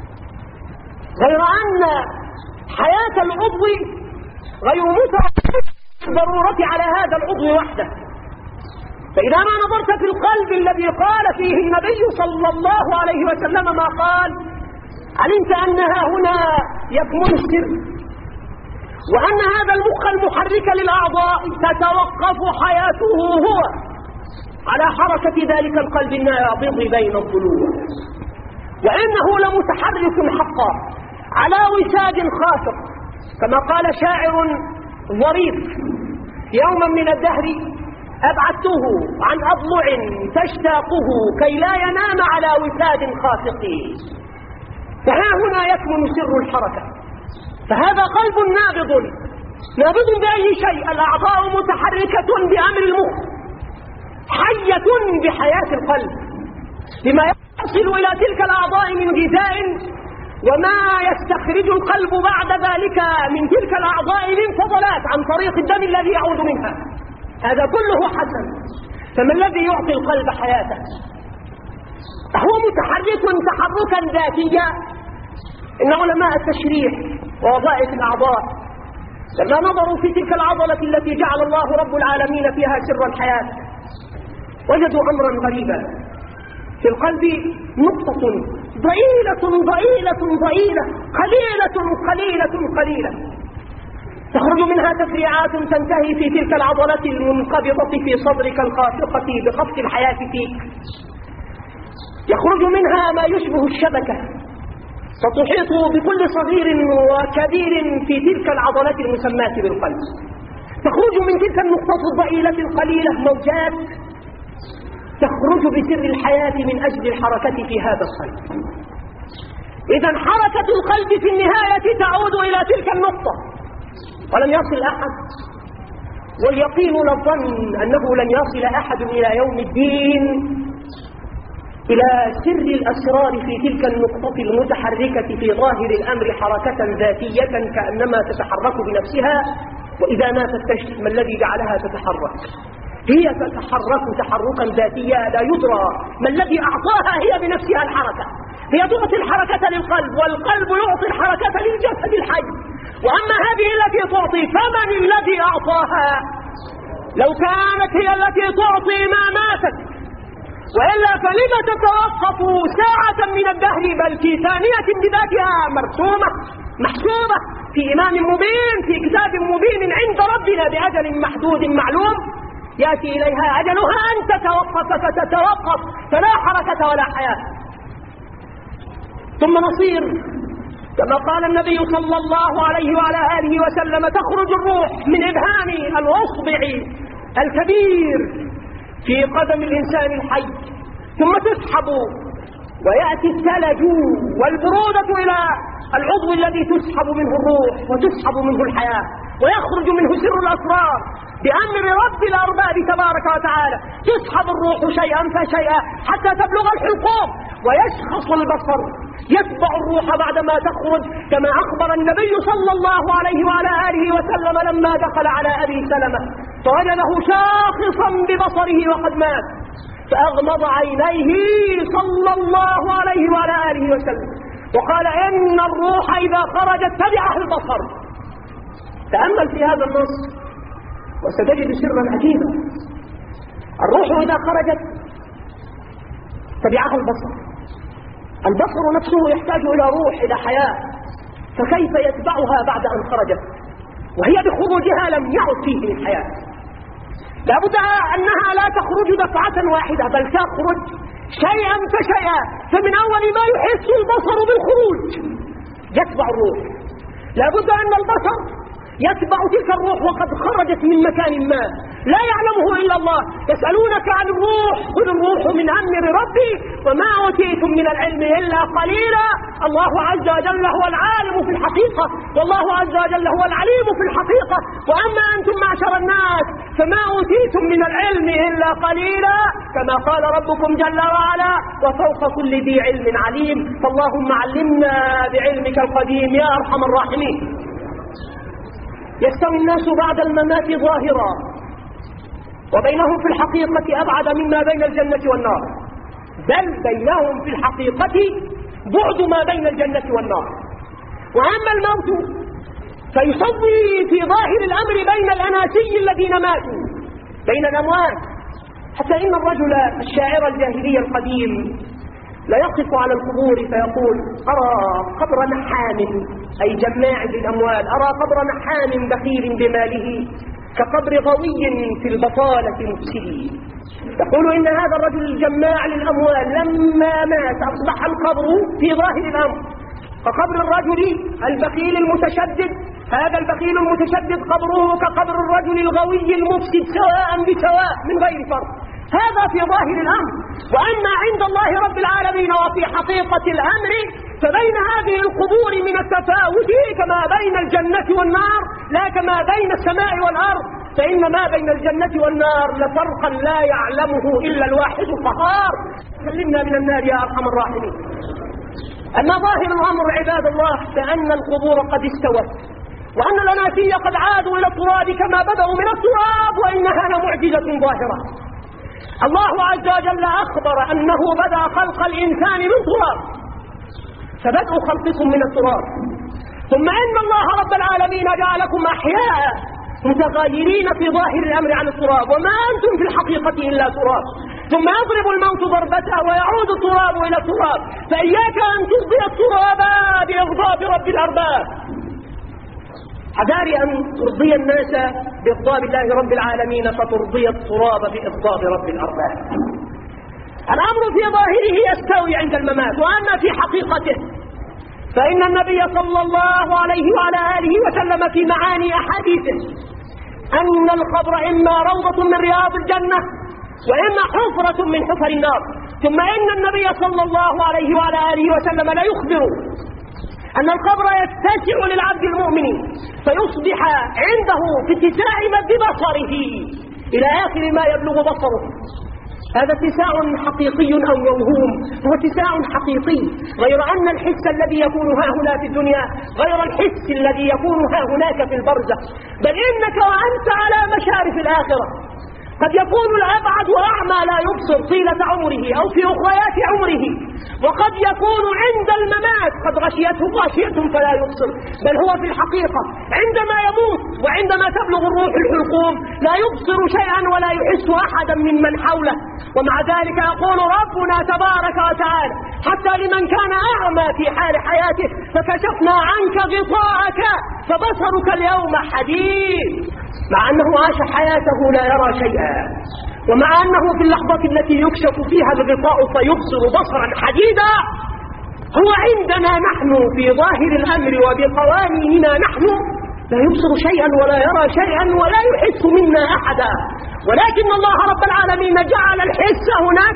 غير أن حياة العضو غير متعلقة بالضرورة على هذا العضو وحده. فإذا ما نظرت في القلب الذي قال فيه النبي صلى الله عليه وسلم ما قال، علمت أنها هنا يكمن السر، وأن هذا المخ المحرك للأعضاء تتوقف حياته هو على حركة ذلك القلب النابض بين الضلوع، وإنه لمتحرك حقا على وساد خافق، كما قال شاعر ظريف: يوما من الدهر أبعدته عن أضلع تشتاقه كي لا ينام على وساد خافق. فها هنا يكمن سر الحركة. فهذا قلب نابض، نابض بأي شيء، الأعضاء متحركة بأمر المخ، حية بحياة القلب، بما يصل إلى تلك الأعضاء من غذاء وما يستخرج القلب بعد ذلك من تلك الأعضاء من فضلات عن طريق الدم الذي يعود منها. هذا كله حسن. فما الذي يعطي القلب حياته؟ هو متحرك تحركا ذاتيا. إن علماء التشريح ووظائف الأعضاء لما نظروا في تلك العضلة التي جعل الله رب العالمين فيها سر الحياة وجدوا أمرا غريبا. في القلب نقطة ضئيلة ضئيلة ضئيلة قليلة قليلة قليلة تخرج منها تفريعات تنتهي في تلك العضلة المنقبضة في صدرك الخافقة بخفق الحياة فيك. يخرج منها ما يشبه الشبكة ستحيط بكل صغير وكبير في تلك العضلات المسماة بالقلب. تخرج من تلك النقطة الضئيلة القليلة موجات تخرج بسر الحياة من أجل الحركة في هذا القلب. إذن حركة القلب في النهاية تعود إلى تلك النقطة، ولم يصل أحد، واليقين للظن أنه لن يصل أحد إلى يوم الدين إلى سر الأسرار في تلك النقطة المتحركة في ظاهر الأمر حركة ذاتية كأنما تتحرك بنفسها. وإذا ما تفتش ما الذي جعلها تتحرك؟ هي تتحرك تحركا ذاتيا لا يدرى ما الذي أعطاها هي بنفسها الحركة. هي تعطي الحركة للقلب، والقلب يعطي الحركة للجسد الحي. وأما هذه التي تعطي فمن الذي أعطاها؟ لو كانت هي التي تعطي ما ماتت، وإلا فلما تتوقف ساعة من الدهر بل في ثانية بذاتها مرسومة محسوبة في إمام مبين في كتاب مبين عند ربنا بأجل محدود معلوم يأتي إليها أجلها أن تتوقف فتتوقف، فلا حركة ولا حياة. ثم نصير كما قال النبي صلى الله عليه وعلى آله وسلم: تخرج الروح من إبهام الأصبع الكبير في قدم الإنسان الحي، ثم تسحب ويأتي الثلج والبرودة إلى العضو الذي تسحب منه الروح وتسحب منه الحياة، ويخرج منه سر الأسرار بأمر رب الأرباب تبارك وتعالى. تسحب الروح شيئا فشيئا حتى تبلغ الحلقوم ويشخص البصر، يتبع الروح بعدما تخرج، كما أخبر النبي صلى الله عليه وعلى آله وسلم لما دخل على أبي سلمة فوجده شاخصا ببصره وقد مات، فأغمض عينيه صلى الله عليه وعلى آله وسلم وقال: إن الروح إذا خرجت تبعه البصر. تأمل في هذا النص وستجد سرا عجيبا. الروح إذا خرجت تبعها البصر، البصر نفسه يحتاج إلى روح، إلى حياة، فكيف يتبعها بعد أن خرجت وهي بخروجها لم يعد فيه من حياة؟ لابد أنها لا تخرج دفعة واحدة بل تخرج شيئا فشيئا، فمن أول ما يحس البصر بالخروج يتبع الروح. لابد أن البصر يتبع تلك الروح وقد خرجت من مكان ما لا يعلمه إلا الله. يسألونك عن الروح قل الروح من أمر ربي وما أوتيتم من العلم إلا قليلا. الله عز وجل هو العالم في الحقيقة، والله عز وجل هو العليم في الحقيقة. وأما أنتم معشر الناس فما أوتيتم من العلم إلا قليلا، كما قال ربكم جل وعلا وفوق كل ذي علم عليم. فاللهم علمنا بعلمك القديم يا أرحم الراحمين. يستوي الناس بعد الممات ظاهرا، وبينهم في الحقيقة أبعد مما بين الجنة والنار، بل بينهم في الحقيقة بعد ما بين الجنة والنار. وأما الموت فيسوي في ظاهر الأمر بين الأناسي الذين ماتوا، بين الأموات، حتى إن الرجل الشاعر الجاهلي القديم لا يقف على القبور فيقول أرى قبر نحام، أي جماع للأموال، أرى قبر نحام بخيل بماله كقبر غوي في البطالة مفسد. يقول إن هذا الرجل الجماع للأموال لما مات أصبح القبر في ظاهر الأمر كقبر الرجل البخيل المتشدد، هذا البخيل المتشدد قبره كقبر الرجل الغوي المفسد سواء بسواء من غير فرق. هذا في ظاهر الأمر. وأما عند الله رب العالمين وفي حقيقة الأمر فبين هذه القبور من التفاوت كما بين الجنة والنار، لا كما بين السماء والأرض، فإن ما بين الجنة والنار لفرقا لا يعلمه إلا الواحد القهار. سلمنا من النار يا أرحم الراحمين. أما ظاهر الأمر عباد الله فأن القبور قد استوت، وأن الأناسي قد عادوا إلى التراب كما بدأوا من التراب، وإنها لمعجزة ظاهرة. الله عز وجل أخبر أنه بدأ خلق الإنسان من تراب، فبدأ خلقكم من التراب، ثم إن الله رب العالمين جعلكم أحياء متغيرين في ظاهر الأمر عن التراب، وما أنتم في الحقيقة إلا تراب، ثم يضرب الموت ضربته ويعود التراب إلى التراب. فإياك أن ترضي التراب بإغضاب رب الأرباب، حذار أن ترضي الناس بإغضاب الله رب العالمين فترضي التراب بإغضاب رب الأرباب. الأمر في ظاهره يستوي عند الممات، وأما في حقيقته فإن النبي صلى الله عليه وعلى آله وسلم في معاني أحاديثه أن القبر إما روضة من رياض الجنة وإما حفرة من حفر النار. ثم إن النبي صلى الله عليه وعلى آله وسلم لا يخبر أن القبر يتسع للعبد المؤمن فيصبح عنده في اتساع مد بصره إلى آخر ما يبلغ بصره. هذا اتساع حقيقي أو موهوم؟ هو اتساع حقيقي، غير أن الحس الذي يكون ها هنا في الدنيا غير الحس الذي يكون ها هناك في البرزخ. بل إنك وأنت على مشارف الآخرة قد يكون الأبعد أعمى لا يبصر طيلة عمره أو في أخريات عمره، وقد يكون عند الممات قد غشيته غاشية فلا يبصر، بل هو في الحقيقة عندما يموت وعندما تبلغ الروح الحلقوم لا يبصر شيئا ولا يحس أحدا من من حوله. ومع ذلك يقول ربنا تبارك وتعالى حتى لمن كان أعمى في حال حياته فكشفنا عنك غطاءك فبصرك اليوم حديد. مع أنه عاش حياته لا يرى شيئا، ومع أنه في اللحظة التي يكشف فيها الغطاء فيبصر بصرا حديدا، هو عندنا نحن في ظاهر الأمر وبقوانيننا نحن لا يبصر شيئا ولا يرى شيئا ولا يحس منا أحدا. ولكن الله رب العالمين جعل الحس هناك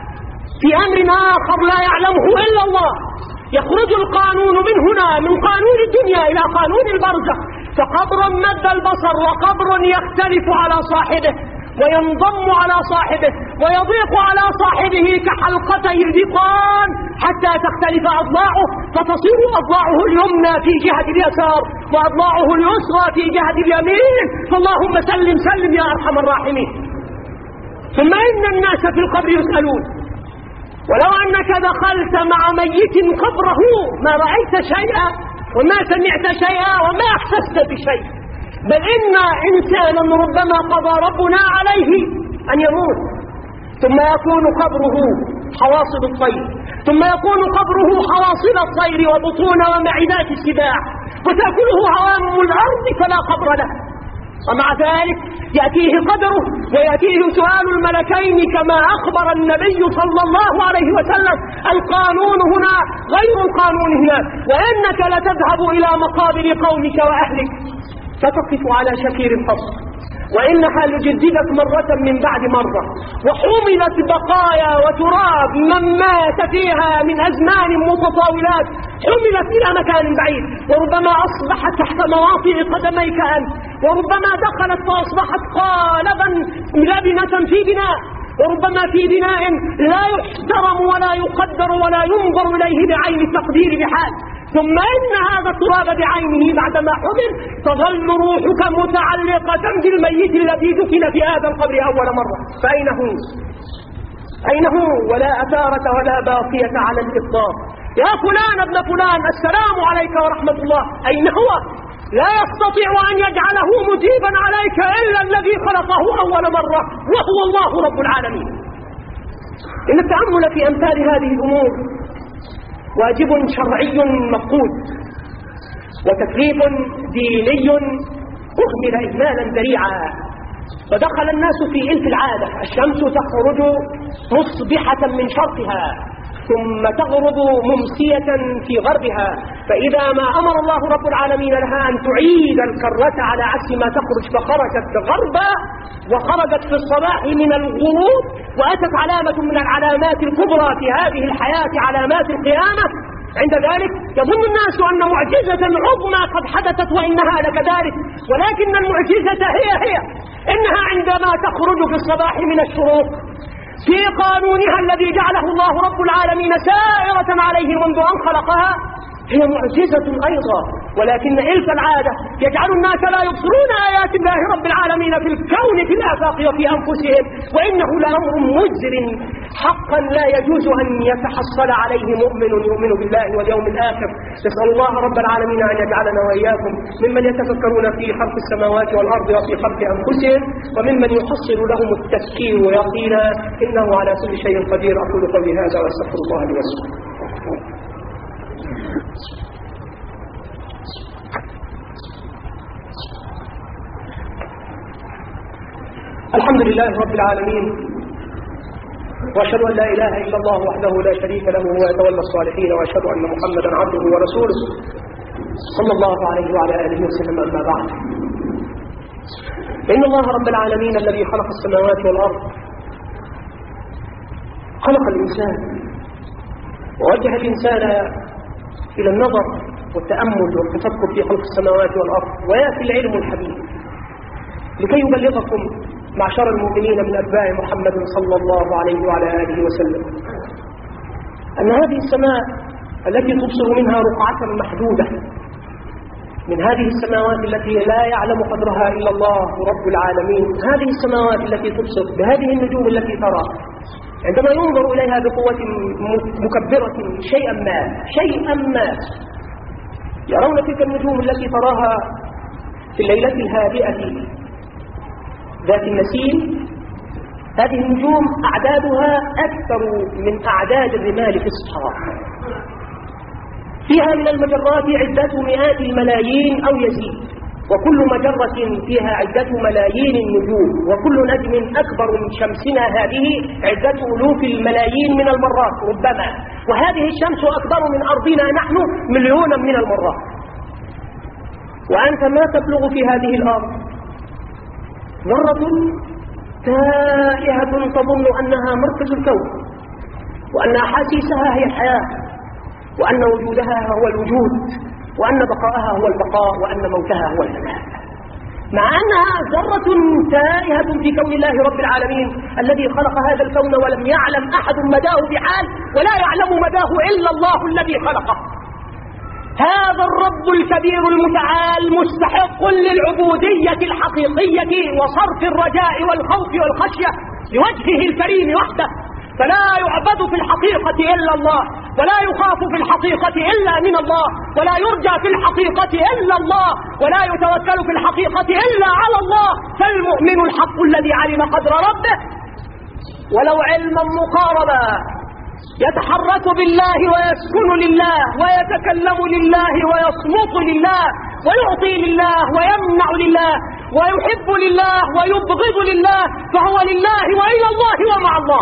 في أمر آخر لا يعلمه إلا الله. يخرج القانون من هنا من قانون الدنيا إلى قانون البرزخ، فقبر مد البصر وقبر يختلف على صاحبه وينضم على صاحبه ويضيق على صاحبه كحلقتي الذقان حتى تختلف أضلاعه فتصير أضلاعه اليمنى في جهة اليسار وأضلاعه اليسرى في جهة اليمين. فاللهم سلم سلم يا أرحم الراحمين. ثم إن الناس في القبر يسألون، ولو أنك دخلت مع ميت قبره ما رأيت شيئا وما سمعت شيئا وما أحسست بشيء، بل إن إنسانا ربما قضى ربنا عليه أن يموت ثم يكون قبره حواصل الطير، ثم يكون قبره حواصل الطير وبطون ومعدات السباع وتأكله عوام الأرض فلا قبر له. ومع ذلك يأتيه قدره ويأتيه سؤال الملكين كما أخبر النبي صلى الله عليه وسلم القانون هنا غير القانون هنا، وإنك لتذهب إلى مقابر قومك وأهلك ستقف على شكير الفصل، وإنها لجددت مرة من بعد مرة، وحملت بقايا وتراب من مات فيها من أزمان متطاولات، حملت إلى مكان بعيد، وربما أصبحت تحت مواطئ قدميك أنت، وربما دخلت فأصبحت قالبا لبنة في بناء، وربما في بناء لا يحترم ولا يقدر ولا ينظر إليه بعين التقدير بحال، ثم إن هذا التراب بعينه بعدما حمل تظل روحك متعلقة بالميت الذي دفن في هذا القبر أول مرة، فأين هو؟ أين هو؟ ولا أثارة ولا باقية على الإطلاق. يا فلان ابن فلان السلام عليك ورحمة الله، أين هو؟ لا يستطيع أن يجعله مجيبا عليك إلا الذي خلقه أول مرة، وهو الله رب العالمين. إن التأمل في أمثال هذه الأمور واجب شرعي مفقود، وتكليف ديني أهمل إهمالا ذريعا. فدخل الناس في إلف العادة، الشمس تخرج مصبحة من شرقها ثم تغرب ممسية في غربها، فإذا ما أمر الله رب العالمين لها أن تعيد الكرة على عكس ما تخرج فخرجت غربا وخرجت في الصباح من الغروب، وأتت علامة من العلامات الكبرى في هذه الحياة علامات القيامة. عند ذلك يظن الناس أن معجزة عظمى قد حدثت، وإنها لكذلك، ولكن المعجزة هي هي إنها عندما تخرج في الصباح من الشروق في قانونها الذي جعله الله رب العالمين سائرة عليه منذ أن خلقها، هي معجزة أيضا، ولكن إلف العادة يجعل الناس لا يبصرون آيات الله رب العالمين في الكون في الآفاق وفي أنفسهم، وإنه لأمر مجر حقا لا يجوز أن يتحصل عليه مؤمن يؤمن بالله واليوم الآخر. نسأل الله رب العالمين أن يجعلنا وإياكم ممن يتفكرون في خلق السماوات والأرض وفي خلق أنفسهم، وممن يحصل لهم التفكير ويقينا إنه على كل شيء قدير. أقول قولي هذا وأستغفر الله لي ولكم. الحمد لله رب العالمين، وأشهد أن لا إله إلا الله وحده لا شريك له ويتولى الصالحين، وأشهد أن محمدا عبده ورسوله صلى الله عليه وعلى آله وسلم. أما بعد، فإن الله رب العالمين الذي خلق السماوات والأرض خلق الإنسان ووجه الإنسان إلى النظر والتأمل والتفكر في خلق السماوات والأرض، ويأتي العلم الحبيب لكي يبلغكم معشر المؤمنين من أتباع محمد صلى الله عليه وعلى آله وسلم أن هذه السماء التي تبصر منها رقعة محدودة من هذه السماوات التي لا يعلم قدرها إلا الله رب العالمين، هذه السماوات التي تبصر بهذه النجوم التي ترى، عندما ينظر إليها بقوة مكبرة شيئا ما شيئا ما يرون تلك النجوم التي تراها في الليلة الهادئة ذات النسيم. هذه النجوم أعدادها أكثر من أعداد الرمال في الصحراء، فيها من المجرات عدة مئات الملايين أو يزيد، وكل مجرة فيها عدة ملايين النجوم، وكل نجم أكبر من شمسنا هذه عدة ألوف الملايين من المرات ربما، وهذه الشمس أكبر من أرضنا نحن مليونا من المرات. وأنت ما تبلغ في هذه الأرض ذرة تائهة تظن أنها مركز الكون، وأن أحاسيسها هي الحياة، وأن وجودها هو الوجود، وأن بقاءها هو البقاء، وأن موتها هو الفناء، مع أنها ذرة تائهة في كون الله رب العالمين الذي خلق هذا الكون ولم يعلم أحد مداه بحال، ولا يعلم مداه إلا الله الذي خلقه. هذا الرب الكبير المتعال مستحق للعبودية الحقيقية وصرف الرجاء والخوف والخشية لوجهه الكريم وحده، فلا يعبد في الحقيقة إلا الله، ولا يخاف في الحقيقة إلا من الله، ولا يرجى في الحقيقة إلا الله، ولا يتوكل في الحقيقة إلا على الله. فالمؤمن الحق الذي علم قدر ربه ولو علما مقاربا يتحرك بالله ويسكن لله ويتكلم لله ويصمت لله ويعطي لله ويمنع لله ويحب لله ويبغض لله، فهو لله وإلى الله ومع الله،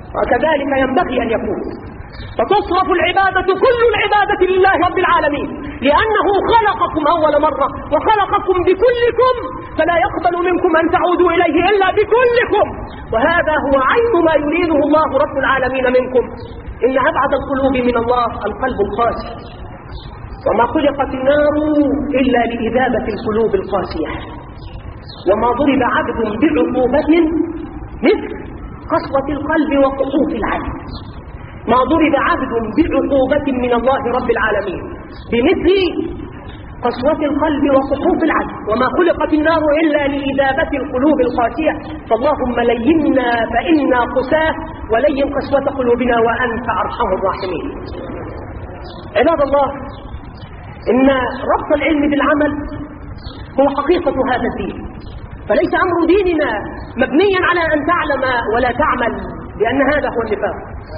وكذلك ينبغي أن يكون. فتصرف العبادة كل العبادة لله رب العالمين، لأنه خلقكم أول مرة وخلقكم بكلكم، فلا يقبل منكم أن تعودوا إليه إلا بكلكم. وهذا هو عين ما يريده الله رب العالمين منكم. إن أبعد القلوب من الله القلب القاسي، وما خلقت النار إلا لإذابة القلوب القاسية. وما ضرب عبد بعقوبة مثل قسوة القلب وقصوف العين. ما ضرب عبد بعقوبة من الله رب العالمين بمثل قسوة القلب وقصوف العين. وما خلقت النار إلا لإذابة القلوب القاسية، فاللهم لينا فإنا قساه، ولين قسوة قلوبنا وأنت أرحم الراحمين. عباد الله، إن ربط العلم بالعمل هو حقيقة هذا الدين، فليس أمر ديننا مبنيا على أن تعلم ولا تعمل، لأن هذا هو النفاق.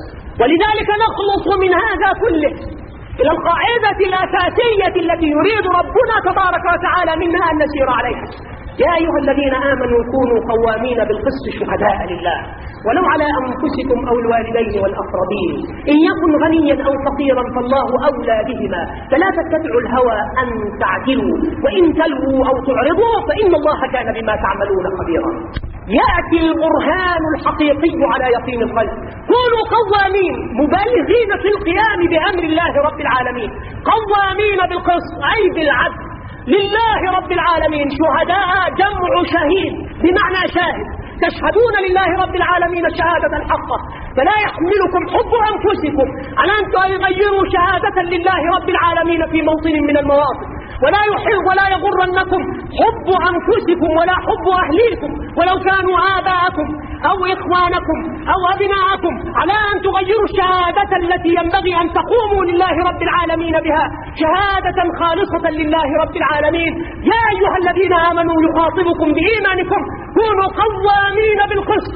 ولذلك نخلص من هذا كله إلى القاعدة الأساسية التي يريد ربنا تبارك وتعالى منا أن نسير عليها. يا أيها الذين آمنوا كونوا قوامين بالقسط شهداء لله ولو على أنفسكم أو الوالدين والأقربين، إن يكن غنيا أو فقيرا فالله أولى بهما، فلا تتبعوا الهوى أن تعدلوا، وإن تلووا أو تعرضوا فإن الله كان بما تعملون خبيرا. يأتي البرهان الحقيقي على يقين القلب. كونوا قوامين مبالغين في القيام بأمر الله رب العالمين، قوامين بالقسط أي بالعدل لله رب العالمين، شهداء جمع شهيد بمعنى شاهد، تشهدون لله رب العالمين الشهادة الحقة. فلا يحملكم حب أنفسكم على أن تغيروا شهادة لله رب العالمين في موطن من المواطن، ولا يحل ولا يغرنكم حب أنفسكم ولا حب أهليكم ولو كانوا آباءكم أو إخوانكم أو أبناءكم، على أن تغيروا الشهادة التي ينبغي أن تقوموا لله رب العالمين بها شهادة خالصة لله رب العالمين. يا أيها الذين آمنوا يخاطبكم بإيمانكم كونوا قوامين بالقسط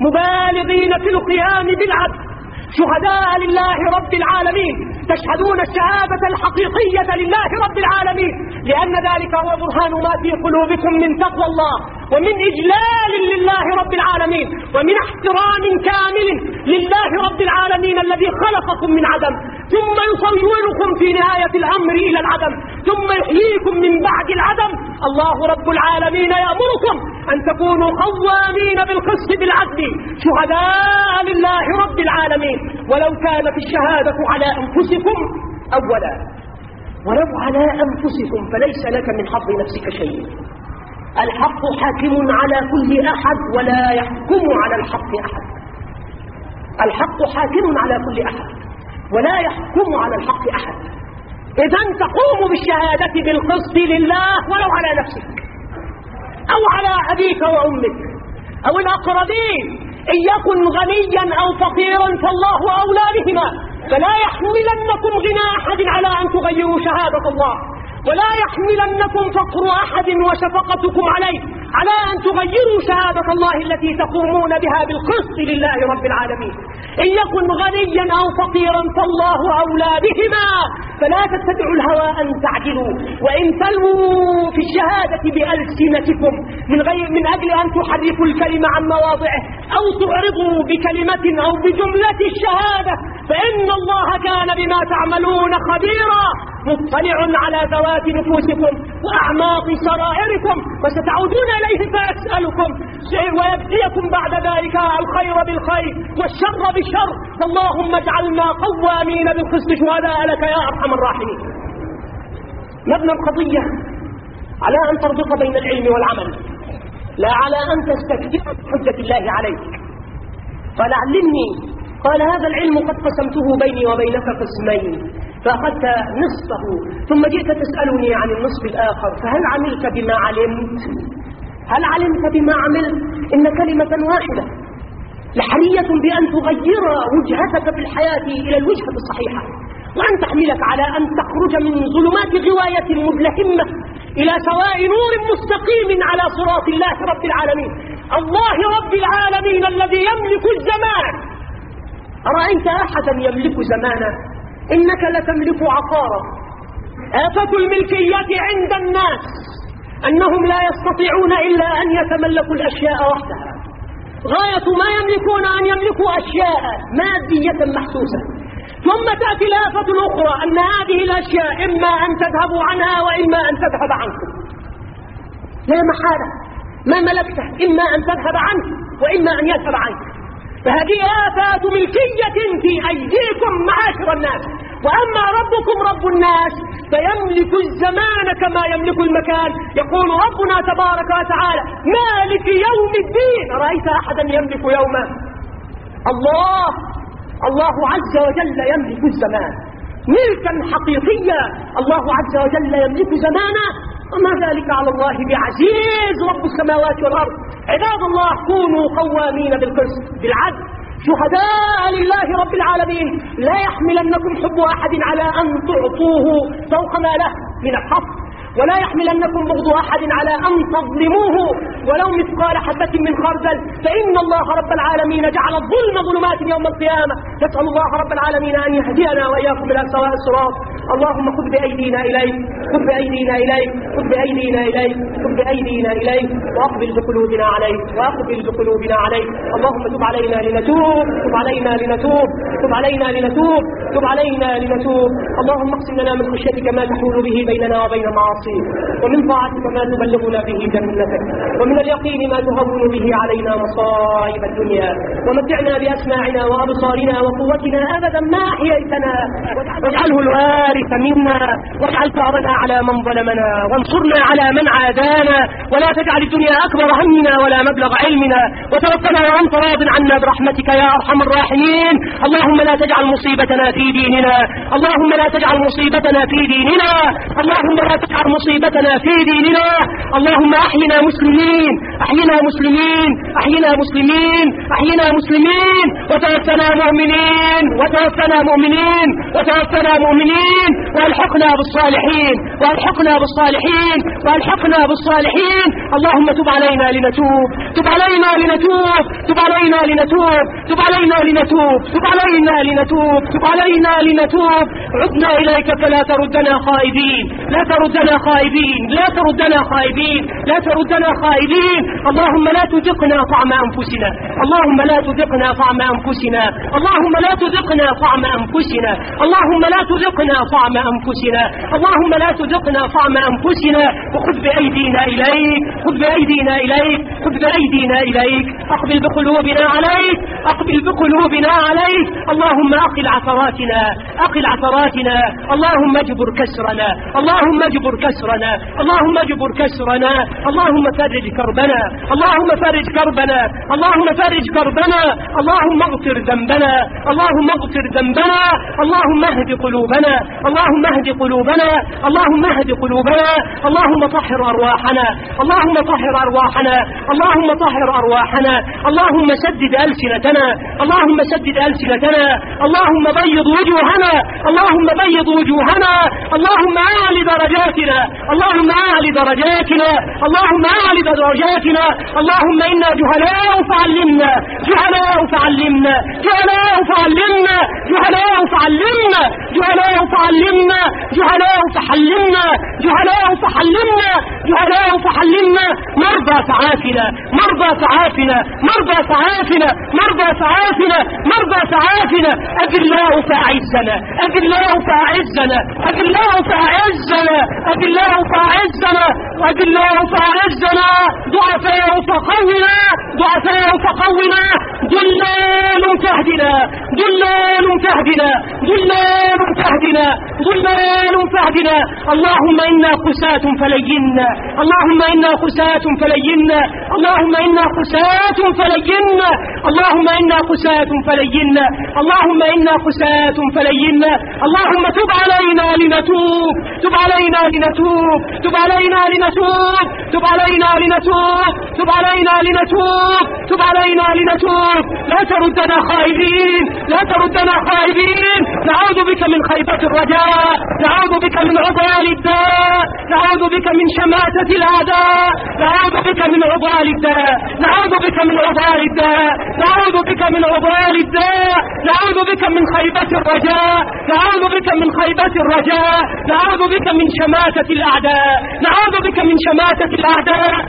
مبالغين في القيام بالعدل شهداء لله رب العالمين، تشهدون الشهادة الحقيقية لله رب العالمين، لأن ذلك هو برهان ما في قلوبكم من تقوى الله ومن إجلال لله رب العالمين ومن احترام كامل لله رب العالمين الذي خلقكم من عدم ثم يصوركم في نهاية الأمر إلى العدم ثم يحييكم من بعد العدم. الله رب العالمين يأمركم أن تكونوا قوامين بالقسط بالعدل شهداء لله رب العالمين، ولو كانت الشهادة على أنفسكم أولا، ولو على أنفسكم فليس لك من حظ نفسك شيء. الحق حاكم على كل أحد ولا يحكم على الحق أحد. الحق حاكم على كل أحد ولا يحكم على الحق أحد. إذن تقوم بالشهادة بالقسط لله ولو على نفسك أو على أبيك وأمك أو الأقربين، إن يكن غنيا أو فقيرا فالله أولى بهما، فلا يحملنكم غنى أحد على أن تغيروا شهادة الله، ولا يحملنكم فقر أحد وشفقتكم عليه على أن تغيروا شهادة الله التي تقومون بها بالقسط لله رب العالمين. إن يكن غنيا أو فقيرا فالله أولى بهما، فلا تتبعوا الهوى أن تعدلوا، وإن تلووا في الشهادة بألسنتكم من غير من أجل أن تحرفوا الكلمة عن مواضعه أو تعرضوا بكلمة أو بجملة الشهادة، فإن الله كان بما تعملون خبيرا مطلع على ذوات نفوسكم وأعماق سرائركم، وستعودون إليه فيسألكم ويبتليكم بعد ذلك الخير بالخير والشر بالشر. فاللهم اجعلنا قوامين بالقسط شهداء لك يا أرحم الراحمين. مبنى القضية على أن تربط بين العلم والعمل، لا على أن تستكثر بحجة الله عليك. قال علمني، قال هذا العلم قد قسمته بيني وبينك قسمين فأخذت نصفه ثم جئت تسألني عن النصف الآخر، فهل عملت بما علمت؟ هل علمت بما عملت؟ إن كلمة واحدة لحرية بأن تغير وجهتك في الحياة إلى الوجهة الصحيحة، وأن تحملك على أن تخرج من ظلمات غواية مزلحمة إلى سواء نور مستقيم على صراط الله رب العالمين، الله رب العالمين الذي يملك الزمان. أرأيت أحدا يملك زمانا؟ إنك لتملك عقارا. آفة الملكية عند الناس أنهم لا يستطيعون إلا أن يتملكوا الأشياء وحدها، غاية ما يملكون أن يملكوا أشياء مادية محسوسة ثم تأتي الآفة الأخرى أن هذه الأشياء إما أن تذهبوا عنها وإما أن تذهب عنكم، لا محالة، ما ملكته إما أن تذهب عنه وإما أن يذهب عنك. فهذه آفات ملكية في أيديكم معاشر الناس. وأما ربكم رب الناس فيملك الزمان كما يملك المكان. يقول ربنا تبارك وتعالى مالك يوم الدين. رأيت أحدا يملك يوما؟ الله الله عز وجل يملك الزمان ملكا حقيقيا. الله عز وجل يملك زمانا وما ذلك على الله بعزيز رب السماوات والأرض. عباد الله كونوا قوامين بالقسط بالعدل شهداء لله رب العالمين. لا يحملنكم حب أحد على أن تعطوه فوق ما له من الحق، ولا يحملنكم بغض أحد على أن تظلموه ولو مثقال حبة من خردل، فإن الله رب العالمين جعل الظلم ظلمات يوم القيامة. نسأل الله رب العالمين أن يهدينا وإياكم إلى سواء الصراط. اللهم خذ بأيدينا إليك، خذ بأيدينا إليك، خذ بأيدينا إليك، خذ بأيدينا إليك، وأقبل بقلوبنا عليك، وأقبل بقلوبنا عليك. اللهم تب علينا لنتوب، تب علينا لنتوب، تب علينا لنتوب، تب علينا لنتوب. اللهم اقسم لنا من خشيتك ما تحول به بيننا وبين معاصيك، ومن طاعتك ما تبلغنا به جنتك، ومن اليقين ما تهون به علينا مصائب الدنيا. ومتعنا بأسماعنا وأبصارنا وقوتنا أبدا ما أحييتنا، واجعله الوارث منا، واجعل ثارنا على من ظلمنا، وانصرنا على من عادانا، ولا تجعل الدنيا أكبر همنا ولا مبلغ علمنا، وتوفنا وأنت راض عنا برحمتك يا أرحم الراحمين. اللهم لا تجعل مصيبتنا في ديننا، اللهم لا تجعل مصيبتنا في ديننا، اللهم لا تجعل مصيبتنا في ديننا. اللهم أحينا مسلمين، أحينا مسلمين، أحينا مسلمين، أحينا مسلمين، وتوفنا مؤمنين، وتوفنا مؤمنين، وتوفنا مؤمنين، والحقنا بالصالحين، والحقنا بالصالحين، والحقنا بالصالحين. اللهم تب علينا لنتوب، تب علينا لنتوب، تب علينا لنتوب، تب علينا لنتوب، تب علينا لنتوب، تب علينا لنتوب. عدنا إليك فلا تردنا خائبين، لا تردنا خائبين، لا تردنا خائبين، لا تردنا خائبين. اللهم لا تذقنا طعم أنفسنا، اللهم لا تذقنا طعم أنفسنا، اللهم لا تذقنا طعم أنفسنا، اللهم لا تذقنا طعم أنفسنا، اللهم لا تذقنا طعم أنفسنا. وخذ بأيدينا إليك، خذ بأيدينا إليك، خذ بأيدينا إليك. أقبل بقلوبنا عليك، أقبل بقلوبنا عليك. اللهم أقل عثراتنا، أقل عثراتنا. اللهم اجبر كسرنا، اللهم اجبر كسرنا، اللهم اجبر كسرنا. اللهم فرج كربنا، اللهم فرج كربنا، اللهم فرج كربنا. اللهم اغفر ذنبنا، اللهم اغفر ذنبنا. اللهم اهد قلوبنا، اللهم اهد قلوبنا، اللهم اهد قلوبنا. اللهم طهر أرواحنا، اللهم طهر أرواحنا، اللهم طهر أرواحنا. اللهم سدد ألسنتنا، اللهم سدد ألسنتنا. اللهم بيض وجوهنا، اللهم بيض وجوهنا. اللهم أعل درجاتنا، اللهم أعل درجاتنا، اللهم أعل درجاتنا. اللهم إنا جهلاء فعلمنا، جهلاء فعلمنا، جهلاء فعلمنا، جهلاء فعلمنا، جهلاء فعلمنا، جهلاء فحلمنا، جهلاء فحلمنا، جهلاء فحلمنا. مرضى فعافنا، مرضى فعافنا، مرضى فعافنا، مرضى فعافنا، مرضى فعافنا. أذلاء فأعزنا، أذلاء فأعزنا، أذلاء فأعزنا، أذلاء فأعزنا، أذلاء فأعزنا. ضعفاء فقونا، ضعفاء فقونا. ضلال تهدنا، ضلال تهدنا، ضلال تهدنا، ضلال تهدنا. اللهم إنا قساة فلينا، اللهم إنا قساة فلينا، اللهم إنا قساة فلينا، اللهم إنا قساة فلينا، اللهم إنا قساة فلينا. اللهم تب علينا لنتوب، تب علينا لنتوب، تب علينا لنتوب، تب علينا لنتوب، تب علينا لنتوب، تب علينا لنتوب. لا تردنا خائبين، لا تردنا خائبين. نعوذ بك من خيبة الرجاء، نعوذ بك من عضال الداء، نعوذ بك من شماتة الأعداء، نعوذ بك من عضال الداء، نعوذ بك من عضال الداء، نعوذ بك من عضال الداء، نعوذ بك من خيبة الرجاء، نعوذ بك من خيبة الرجاء، نعوذ بك من شماتة الأعداء، نعوذ بك من شماتة الأعداء، نعوذ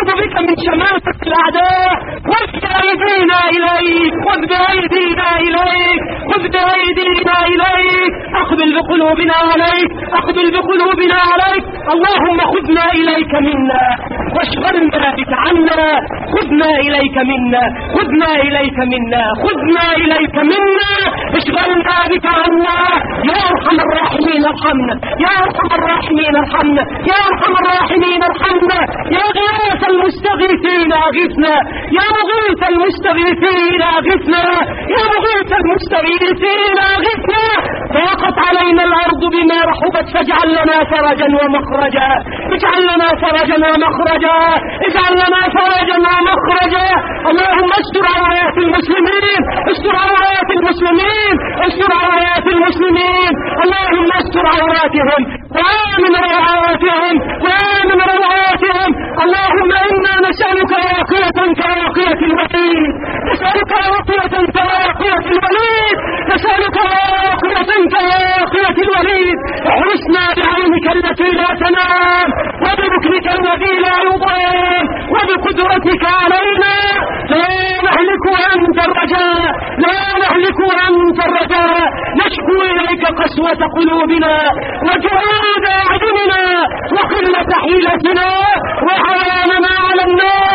نعوذ بك من شماتة الأعداء. خذ بأيدينا إليك، خذ بأيدينا إليك، خذ بأيدينا إليك. أقبل بقلوبنا عليك، أقبل بقلوبنا عليك. اللهم خذنا إليك منا واشغلنا بك عنا. خذنا إليك منا، خذنا إليك منا، خذنا إليك منا، اشغلنا بك عنا. يا أرحم الراحمين ارحمنا، يا أرحم الراحمين ارحمنا، يا أرحم الراحمين ارحمنا. يا غياث المستغيثين أغثنا، يا مغيث المستغيثين أغثنا، يا مغيث المستغيثين أغثنا. ضاقت علينا الأرض بما رحبت فاجعل لنا فرجا ومخرجا، اجعل لنا فرجا ومخرجا، اجعل لنا فرجا ومخرجا. اللهم استر عورات المسلمين، استر عورات المسلمين، استر عورات المسلمين. اللهم استر عوراتهم وآمن روعاتهم، وآمن روعاتهم. اللهم إنا نسألك راقية كراقية الوليد، نسألك راقية كراقية الوليد، نسألك راقية كراقية الوليد. احرسنا بعينك التي لا تنام، وبركنك الذي لا يضام، وبقدرتك علينا. لا نهلك وأنت الرجاء، لا نهلك وأنت الرجاء. نشكو إليك قسوة قلوبنا وجهاد أعيننا وقلة حيلتنا وحرامنا على النار.